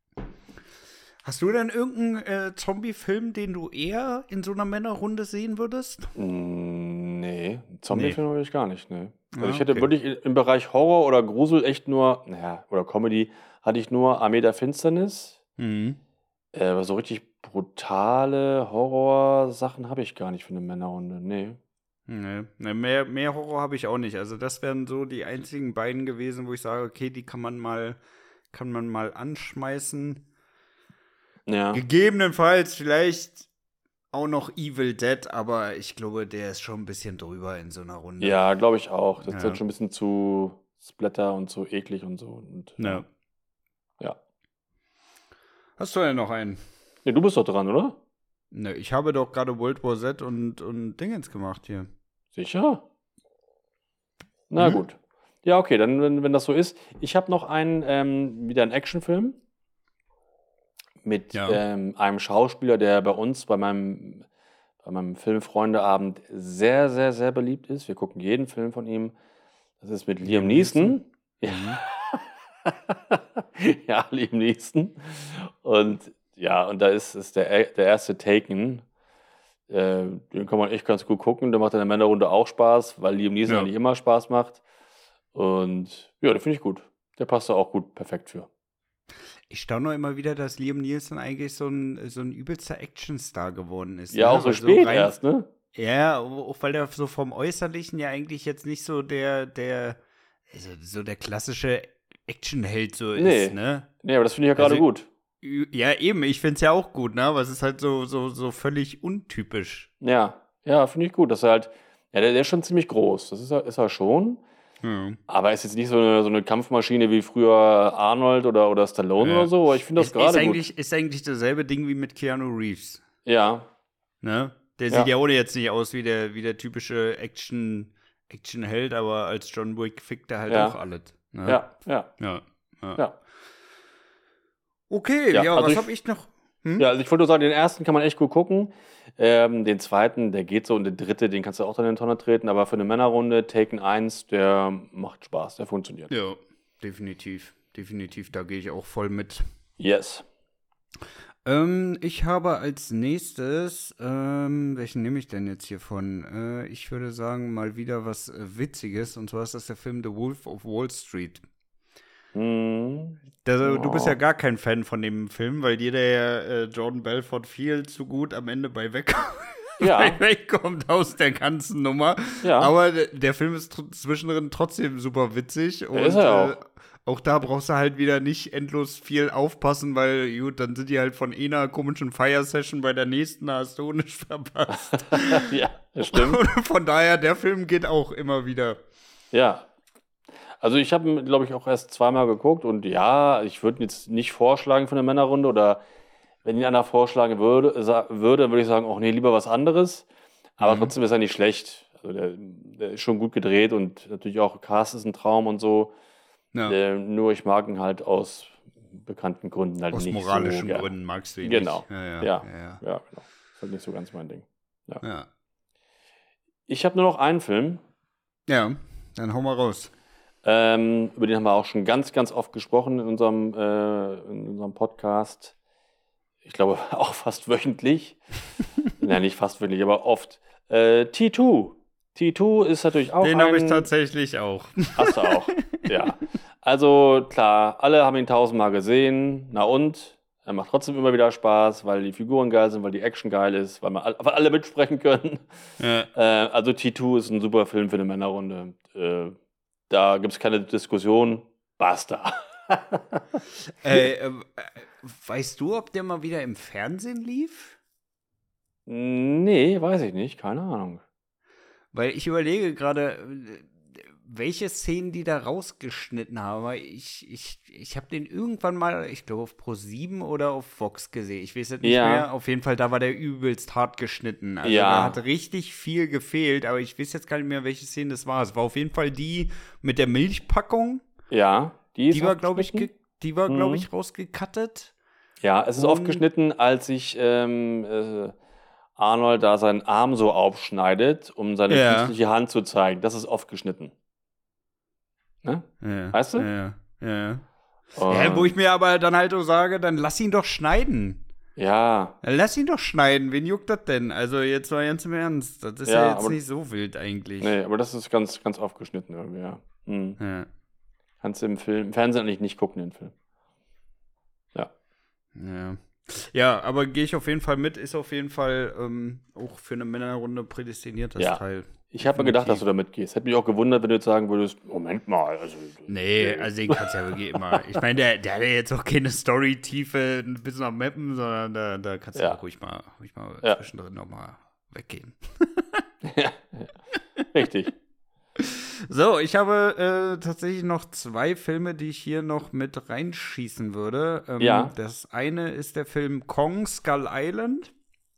Hast du denn irgendeinen äh, Zombie-Film, den du eher in so einer Männerrunde sehen würdest? Mm, Nee, Zombie-Film habe ich gar nicht, ne. Also Ah, ich hätte okay. wirklich i- im Bereich Horror oder Grusel echt nur, naja, oder Comedy, hatte ich nur Armee der Finsternis. Mhm. Äh, aber so richtig brutale Horrorsachen habe ich gar nicht für eine Männerrunde, nee. Nee, nee, mehr, mehr Horror habe ich auch nicht. Also das wären so die einzigen beiden gewesen, wo ich sage, okay, die kann man mal, kann man mal anschmeißen. Ja. Gegebenenfalls vielleicht auch noch Evil Dead, aber ich glaube, der ist schon ein bisschen drüber in so einer Runde. Ja, glaube ich auch. Das ist Ja. halt schon ein bisschen zu splatter und zu eklig und so. Und, Ja. ja. Hast du denn noch einen? Nee, du bist doch dran, oder? Ne, ich habe doch gerade World War Z und, und Dingens gemacht hier. Sicher? Na Mhm. gut. Ja, okay, dann, wenn, wenn das so ist. Ich habe noch einen, ähm, wieder einen Actionfilm mit Ja. ähm, einem Schauspieler, der bei uns, bei meinem, bei meinem Filmfreundeabend sehr, sehr, sehr beliebt ist. Wir gucken jeden Film von ihm. Das ist mit Liam Liam Neeson. Mhm. Ja, Liam Neeson. Und ja, und da ist, ist der, der erste Taken. Äh, den kann man echt ganz gut gucken. Der macht in der Männerrunde auch Spaß, weil Liam Neeson Ja. eigentlich immer Spaß macht. Und ja, den finde ich gut. Der passt da auch gut perfekt für. Ich staune immer wieder, dass Liam Neeson eigentlich so ein, so ein übelster Actionstar geworden ist. Ja, ne? auch so Weil spät rein- erst, ne? Ja, auch weil der so vom Äußerlichen ja eigentlich jetzt nicht so der, der, also so der klassische Actionheld so Nee. ist, ne? Nee, aber das finde ich ja gerade Also- gut. Ü- Ja, eben, ich finde es ja auch gut, ne? Aber es ist halt so, so, so völlig untypisch. Ja, ja, finde ich gut. Dass er halt, ja, der, der ist schon ziemlich groß. Das ist er, ist er schon. Hm. Aber ist jetzt nicht so eine, so eine Kampfmaschine wie früher Arnold oder, oder Stallone Ja. oder so. Aber ich finde das Ist, ist, gerade gut. eigentlich, ist eigentlich dasselbe Ding wie mit Keanu Reeves, Ja, ne? Der Ja. sieht ja ohne jetzt nicht aus wie der, wie der typische Action, Actionheld, aber als John Wick fickt er halt Ja. auch alles. Ne? ja, ja, Ja. ja. ja. Okay, Ja, ja, also was ich- habe ich noch? Hm? Ja, also ich wollte nur sagen, den ersten kann man echt gut gucken. Ähm, den zweiten, der geht so. Und den dritten, den kannst du auch dann in die Tonne treten. Aber für eine Männerrunde, Taken eins, der macht Spaß, der funktioniert. Ja, definitiv. Definitiv, da gehe ich auch voll mit. Yes. Ähm, ich habe als nächstes, ähm, welchen nehme ich denn jetzt hiervon? Äh, ich würde sagen, mal wieder was äh, Witziges. Und zwar ist das der Film The Wolf of Wall Street. Hm. Der, Du bist ja Oh. gar kein Fan von dem Film, weil dir der äh, Jordan Belfort viel zu gut am Ende bei weg Ja. bei wegkommt aus der ganzen Nummer. Ja. Aber der, der Film ist tr zwischendrin trotzdem super witzig. Und ist er auch. Äh, auch da brauchst du halt wieder nicht endlos viel aufpassen, weil, gut, dann sind die halt von einer komischen Fire-Session bei der nächsten, da hast du nicht verpasst. Ja, das stimmt. Und von daher, der Film geht auch immer wieder. Ja. Also ich habe ihn, glaube ich, auch erst zweimal geguckt. Und ja, ich würde ihn jetzt nicht vorschlagen für eine Männerrunde. Oder wenn ihn einer vorschlagen würde, sa würde würde ich sagen, oh nee, lieber was anderes. Aber Mhm. trotzdem ist er nicht schlecht. Also der, der ist schon gut gedreht und natürlich auch Cast ist ein Traum und so. Ja. Äh, nur ich mag ihn halt aus bekannten Gründen halt Aus nicht moralischen so gerne. Gründen magst du ihn Genau. nicht. Ja, ja, Ja. ja. Ja, genau. Ist halt nicht so ganz mein Ding. Ja, Ich habe nur noch einen Film, ja, dann hau mal raus. ähm, über den haben wir auch schon ganz, ganz oft gesprochen in unserem, äh, in unserem Podcast. Ich glaube auch fast wöchentlich. Nein, nicht fast wöchentlich, aber oft. Äh, T zwei. T zwei ist natürlich auch Den ein... habe ich tatsächlich auch. Hast du auch, ja. Also klar, alle haben ihn tausendmal gesehen. Na und? Er macht trotzdem immer wieder Spaß, weil die Figuren geil sind, weil die Action geil ist, weil, man all, weil alle mitsprechen können. Ja. Äh, also T zwei ist ein super Film für eine Männerrunde. Äh, da gibt es keine Diskussion. Basta. äh, äh, weißt du, ob der mal wieder im Fernsehen lief? Nee, weiß ich nicht. Keine Ahnung. Weil ich überlege gerade, welche Szenen die da rausgeschnitten haben. Ich, ich, ich habe den irgendwann mal, ich glaube, auf ProSieben oder auf Fox gesehen. Ich weiß es nicht ja. mehr. Auf jeden Fall, da war der übelst hart geschnitten. Also ja. da hat richtig viel gefehlt, aber ich weiß jetzt gar nicht mehr, welche Szene das war. Es war auf jeden Fall die mit der Milchpackung. Ja, die ist Die war, glaube ich, ge- die war, glaube ich, rausgekattet. Ja, es ist Und aufgeschnitten, als ich ähm, äh, Arnold da seinen Arm so aufschneidet, um seine Ja. künstliche Hand zu zeigen. Das ist aufgeschnitten. Ne? Ja. Weißt du? Ja, ja. Und Ja, wo ich mir aber dann halt so sage, dann lass ihn doch schneiden. ja, Dann lass ihn doch schneiden. Wen juckt das denn? Also jetzt mal ganz im Ernst. Das ist ja, Ja, jetzt aber- nicht so wild eigentlich. nee, aber das ist ganz, ganz aufgeschnitten irgendwie, ja. Hm. Ja. Kannst du im Film, im Fernsehen eigentlich nicht gucken, den Film. Ja. Ja. Ja, aber gehe ich auf jeden Fall mit. Ist auf jeden Fall ähm, auch für eine Männerrunde prädestiniert, das Ja. Teil. Ich habe mir gedacht, dass du da mitgehst. Hätte mich auch gewundert, wenn du jetzt sagen würdest, Moment mal, also. Nee, also den kannst du ja wirklich immer. Ich meine, der, der hat ja jetzt auch keine Story-Tiefe ein bisschen am Mappen, sondern da, da kannst du Ja. auch ruhig mal, ruhig mal Ja. zwischendrin nochmal weggehen. ja, richtig. So, ich habe äh, tatsächlich noch zwei Filme, die ich hier noch mit reinschießen würde. Ähm, Ja. Das eine ist der Film Kong Skull Island.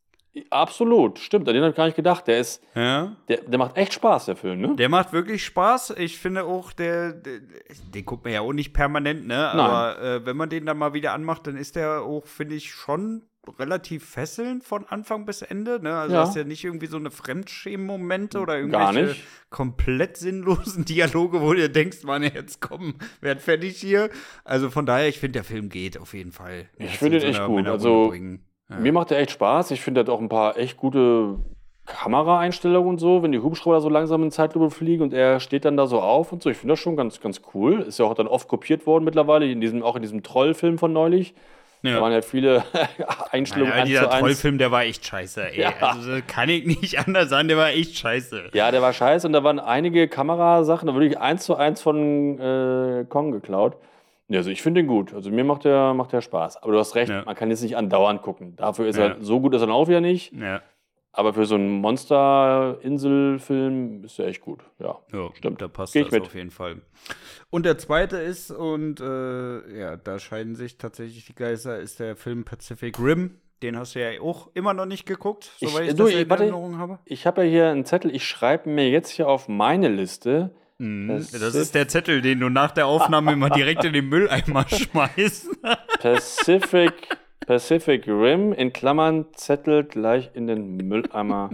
Absolut, stimmt. An den habe ich gar nicht gedacht. Der ist, Ja. der, der macht echt Spaß, der Film, ne? Der macht wirklich Spaß. Ich finde auch, der, der den guckt man ja auch nicht permanent, ne? Aber äh, wenn man den dann mal wieder anmacht, dann ist der auch, finde ich, schon relativ fesselnd von Anfang bis Ende, ne? Also Ja. hast ja nicht irgendwie so eine Fremdschämen-Momente oder Gar irgendwelche nicht. komplett sinnlosen Dialoge, wo du dir denkst, Mann, jetzt komm, werd fertig hier. Also von daher, ich finde, der Film geht auf jeden Fall. Ich Jetzt finde in ihn echt einer gut. Männerrunde Also, bringen. Ja. Mir macht der echt Spaß. Ich finde, der hat auch ein paar echt gute Kameraeinstellungen und so, wenn die Hubschrauber so langsam in Zeitlupe fliegen und er steht dann da so auf und so. Ich finde das schon ganz, ganz cool. Ist ja auch dann oft kopiert worden mittlerweile, in diesem, auch in diesem Trollfilm von neulich. Da waren ja viele Einstellungen Naja, eins dieser zu eins. Trollfilm, der war echt scheiße, ey. Ja. Also das kann ich nicht anders sagen, der war echt scheiße. Ja, der war scheiße und da waren einige Kamerasachen, da wurde ich eins zu eins von äh, Kong geklaut. Ja, also ich finde den gut. Also mir macht der, macht der Spaß. Aber du hast recht, Ja. man kann jetzt nicht andauernd gucken. Dafür ist Ja. er, so gut ist er dann auch wieder nicht. Ja, Aber für so einen Monster-Insel-Film ist er echt gut. Ja, ja stimmt. da passt Geh ich das mit. auf jeden Fall. Und der zweite ist, und äh, ja, da scheiden sich tatsächlich die Geister, ist der Film Pacific Rim. Den hast du ja auch immer noch nicht geguckt, Ich- soweit ich, du, das ich- in warte. Erinnerung habe. Ich habe ja hier einen Zettel, ich schreibe mir jetzt hier auf meine Liste. Mhm. Das Das ist- ist der Zettel, den du nach der Aufnahme immer direkt in den Mülleimer schmeißt. Pacific, Pacific Rim, in Klammern Zettel gleich in den Mülleimer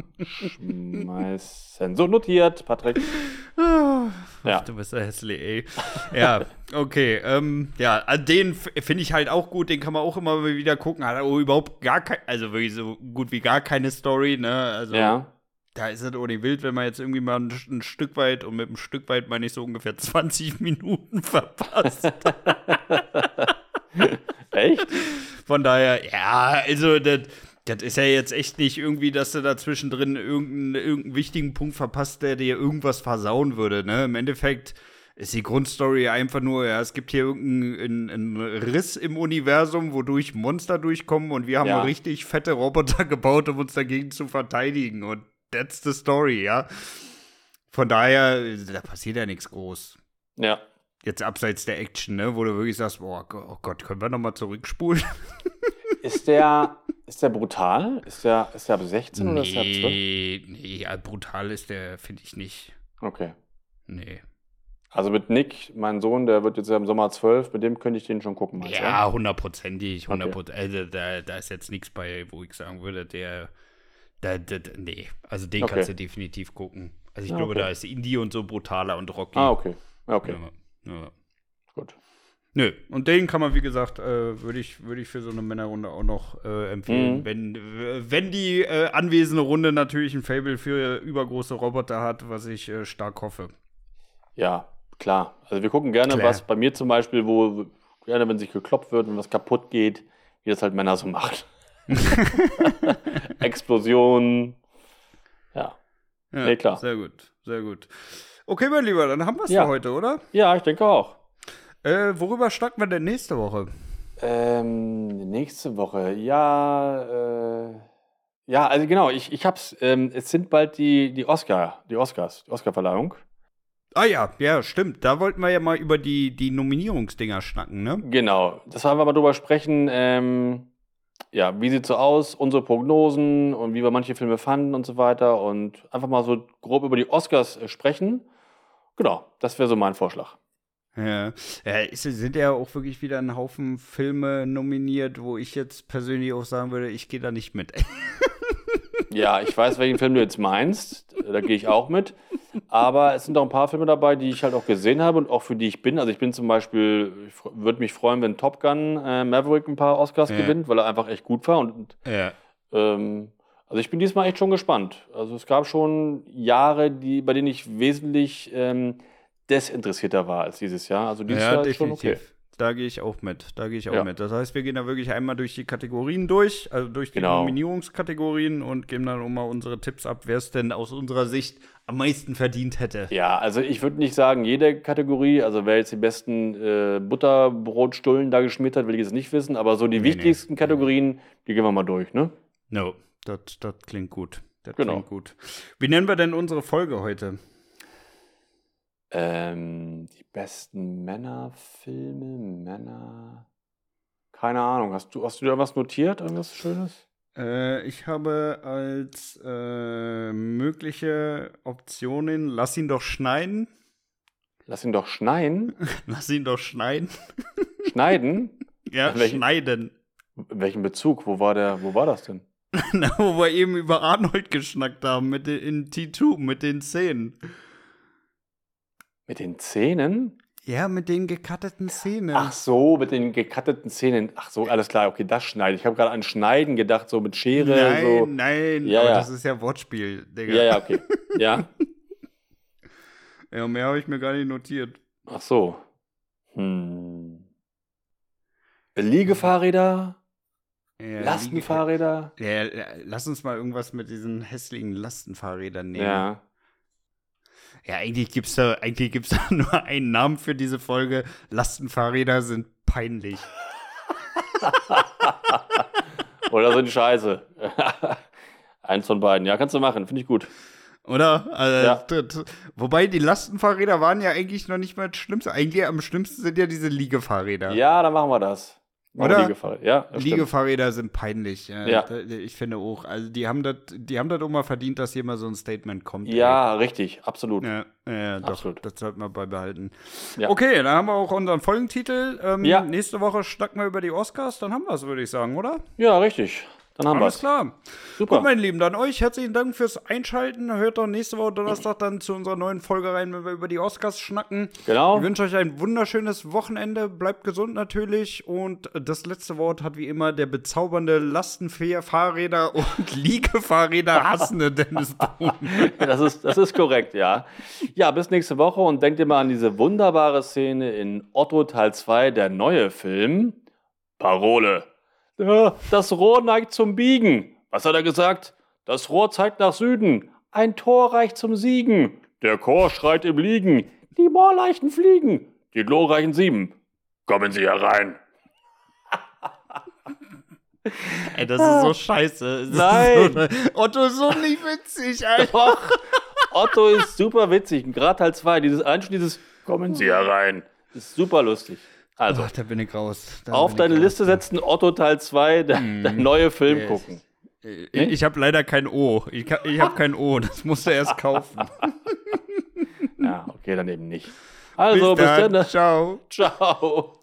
schmeißen. So, notiert, Patrick. Ja. Ach, du bist ja hässlich, ey. Ja, okay. Ähm, ja, den f- finde ich halt auch gut. Den kann man auch immer mal wieder gucken. Hat auch überhaupt gar kein, also wirklich so gut wie gar keine Story, ne? Also Ja. da ist es auch nicht wild, wenn man jetzt irgendwie mal ein, ein Stück weit, und mit einem Stück weit meine ich so ungefähr zwanzig Minuten verpasst. Echt? Von daher, ja, also das, das ist ja jetzt echt nicht irgendwie, dass du da zwischendrin irgendeinen, irgendeinen wichtigen Punkt verpasst, der dir irgendwas versauen würde, ne? Im Endeffekt ist die Grundstory einfach nur, ja, es gibt hier irgendeinen einen Riss im Universum, wodurch Monster durchkommen und wir haben Ja. richtig fette Roboter gebaut, um uns dagegen zu verteidigen und that's the story, ja. Von daher, da passiert ja nichts groß. Ja. Jetzt abseits der Action, ne, wo du wirklich sagst, boah, oh Gott, können wir noch mal zurückspulen? Ist der, ist der brutal? Ist der, ist der ab sechzehn oder ist der ab zwölf? Nee, nee, ja, brutal ist der, finde ich nicht. Okay. Nee. Also mit Nick, mein Sohn, der wird jetzt ja im Sommer zwölf, mit dem könnte ich den schon gucken, meinst du? Ja, hundertprozentig. Okay. hundertprozentig. Also da, da ist jetzt nichts bei, wo ich sagen würde, der, da, da, da- nee, also den Okay. kannst du definitiv gucken. Also ich Ja, glaube, okay. da ist Indie und so brutaler und rocky. Ah, okay. Ja, okay. Ja, ja. Gut. Nö, und den kann man, wie gesagt, äh, würde ich, würd ich für so eine Männerrunde auch noch äh, empfehlen. Mhm. Wenn, äh, wenn die äh, anwesende Runde natürlich ein Faible für übergroße Roboter hat, was ich äh, stark hoffe. Ja, klar. Also wir gucken gerne Klar. was, bei mir zum Beispiel, wo gerne, wenn sich gekloppt wird, wenn was kaputt geht, wie das halt Männer so machen. Explosionen. Ja. Ja, Nee, klar. Sehr gut, sehr gut. Okay, mein Lieber, dann haben wir es Ja. für heute, oder? Ja, ich denke auch. Äh, worüber schnacken wir denn nächste Woche? Ähm, nächste Woche, ja, äh, ja, also genau, ich, ich hab's, ähm, es sind bald die, die Oscar, die Oscars, die Oscarverleihung. Ah ja, ja, stimmt. Da wollten wir ja mal über die, die Nominierungsdinger schnacken, ne? Genau, das wollen wir mal drüber sprechen, ähm, ja, wie sieht's so aus, unsere Prognosen und wie wir manche Filme fanden und so weiter und einfach mal so grob über die Oscars äh, sprechen. Genau, das wäre so mein Vorschlag. Ja, ja es sind ja auch wirklich wieder ein Haufen Filme nominiert, wo ich jetzt persönlich auch sagen würde, ich gehe da nicht mit. Ja, ich weiß, welchen Film du jetzt meinst. Da gehe ich auch mit. Aber es sind auch ein paar Filme dabei, die ich halt auch gesehen habe und auch für die ich bin. Also ich bin zum Beispiel, ich würde mich freuen, wenn Top Gun äh, Maverick ein paar Oscars Ja. gewinnt, weil er einfach echt gut war. Und Ja. ähm, also ich bin diesmal echt schon gespannt. Also es gab schon Jahre, die, bei denen ich wesentlich ähm, desinteressierter war als dieses Jahr. Also dieses Ja, Jahr ist schon okay. definitiv. Da gehe ich auch mit. Da gehe ich auch Ja. mit. Das heißt, wir gehen da wirklich einmal durch die Kategorien durch, also durch die Genau. Nominierungskategorien und geben dann auch mal unsere Tipps ab, wer es denn aus unserer Sicht am meisten verdient hätte. Ja, also ich würde nicht sagen, jede Kategorie, also wer jetzt die besten äh, Butterbrotstullen da geschmiert hat, will ich jetzt nicht wissen, aber so die Nee, wichtigsten nee. Kategorien, die gehen wir mal durch, ne? No, das das klingt gut. Das Genau. klingt gut. Wie nennen wir denn unsere Folge heute? Ähm, die besten Männerfilme, Männer. Keine Ahnung, hast du, hast du da was notiert, irgendwas Schönes? Äh, ich habe als äh, mögliche Optionen Lass ihn doch schneiden. Lass ihn doch schneien. Lass ihn doch schneiden. Schneiden? Ja, Welchen- schneiden. In welchem Bezug? Wo war der, wo war das denn? Na, wo wir eben über Arnold geschnackt haben, mit den, in T zwei, mit den Szenen. Mit den Zähnen? Ja, mit den gekatteten Szenen. Ach so, mit den gekatteten Zähnen. Ach so, alles klar, okay, das schneide. Ich habe gerade an Schneiden gedacht, so mit Schere. nein, so. nein, Ja, aber ja. das ist ja Wortspiel, Digga. Ja, ja, okay. Ja. Ja, mehr habe ich mir gar nicht notiert. Ach so. Hm. Liegefahrräder? Ja, Lastenfahrräder? Ja, ja, lass uns mal irgendwas mit diesen hässlichen Lastenfahrrädern nehmen. Ja. Ja, eigentlich gibt's da, eigentlich gibt's da nur einen Namen für diese Folge. Lastenfahrräder sind peinlich. Oder sind scheiße. Eins von beiden. Ja, kannst du machen. Finde ich gut. Oder? Also, Ja. das, wobei die Lastenfahrräder waren ja eigentlich noch nicht mal das Schlimmste. Eigentlich am schlimmsten sind ja diese Liegefahrräder. Ja, dann machen wir das. Machen wir Oder? Liegefahrräder. Ja, das stimmt. Liegefahrräder sind peinlich. Ja. Ja. Da- Ich finde auch. Also die haben das, die haben das auch mal verdient, dass hier mal so ein Statement kommt. Ja, richtig. Absolut. ey. Ja, ja, doch, Absolut. das sollten wir beibehalten. Ja. Okay, dann haben wir auch unseren Folgentitel. Ähm, Ja. Nächste Woche schnacken wir über die Oscars, dann haben wir es, würde ich sagen, oder? Ja, richtig. Dann haben wir Alles es. klar. Super. Gut, meine Lieben, dann euch herzlichen Dank fürs Einschalten. Hört doch nächste Woche Donnerstag dann zu unserer neuen Folge rein, wenn wir über die Oscars schnacken. Genau. Ich wünsche euch ein wunderschönes Wochenende. Bleibt gesund natürlich. Und das letzte Wort hat wie immer der bezaubernde Lastenfahrräder und Liegefahrräder hassende Dennis Brun. Das ist, das ist korrekt, ja. Ja, bis nächste Woche und denkt immer an diese wunderbare Szene in Otto Teil zwei, der neue Film. Parole. Ja, das Rohr neigt zum Biegen. Was hat er gesagt? Das Rohr zeigt nach Süden. Ein Tor reicht zum Siegen. Der Chor schreit im Liegen. Die Moorleichen fliegen. Die glorreichen Sieben. Kommen Sie herein. Ey, das ist so scheiße. Das Nein. Ist so, Otto ist so nicht witzig, Alter. Doch. Otto ist super witzig. Und gerade Teil zwei, dieses Einstieg, dieses Kommen Sie herein. Ist super lustig. Also, Ach, da bin ich raus. Da auf bin deine ich raus. Liste setzen, Otto Teil zwei, der, der neue Film Yes. gucken. Ich, ich habe leider kein O. Ich, ka- ich habe kein O. Das musst du erst kaufen. Ja, okay, dann eben nicht. Also, bis, dann. dann. Ciao. Ciao.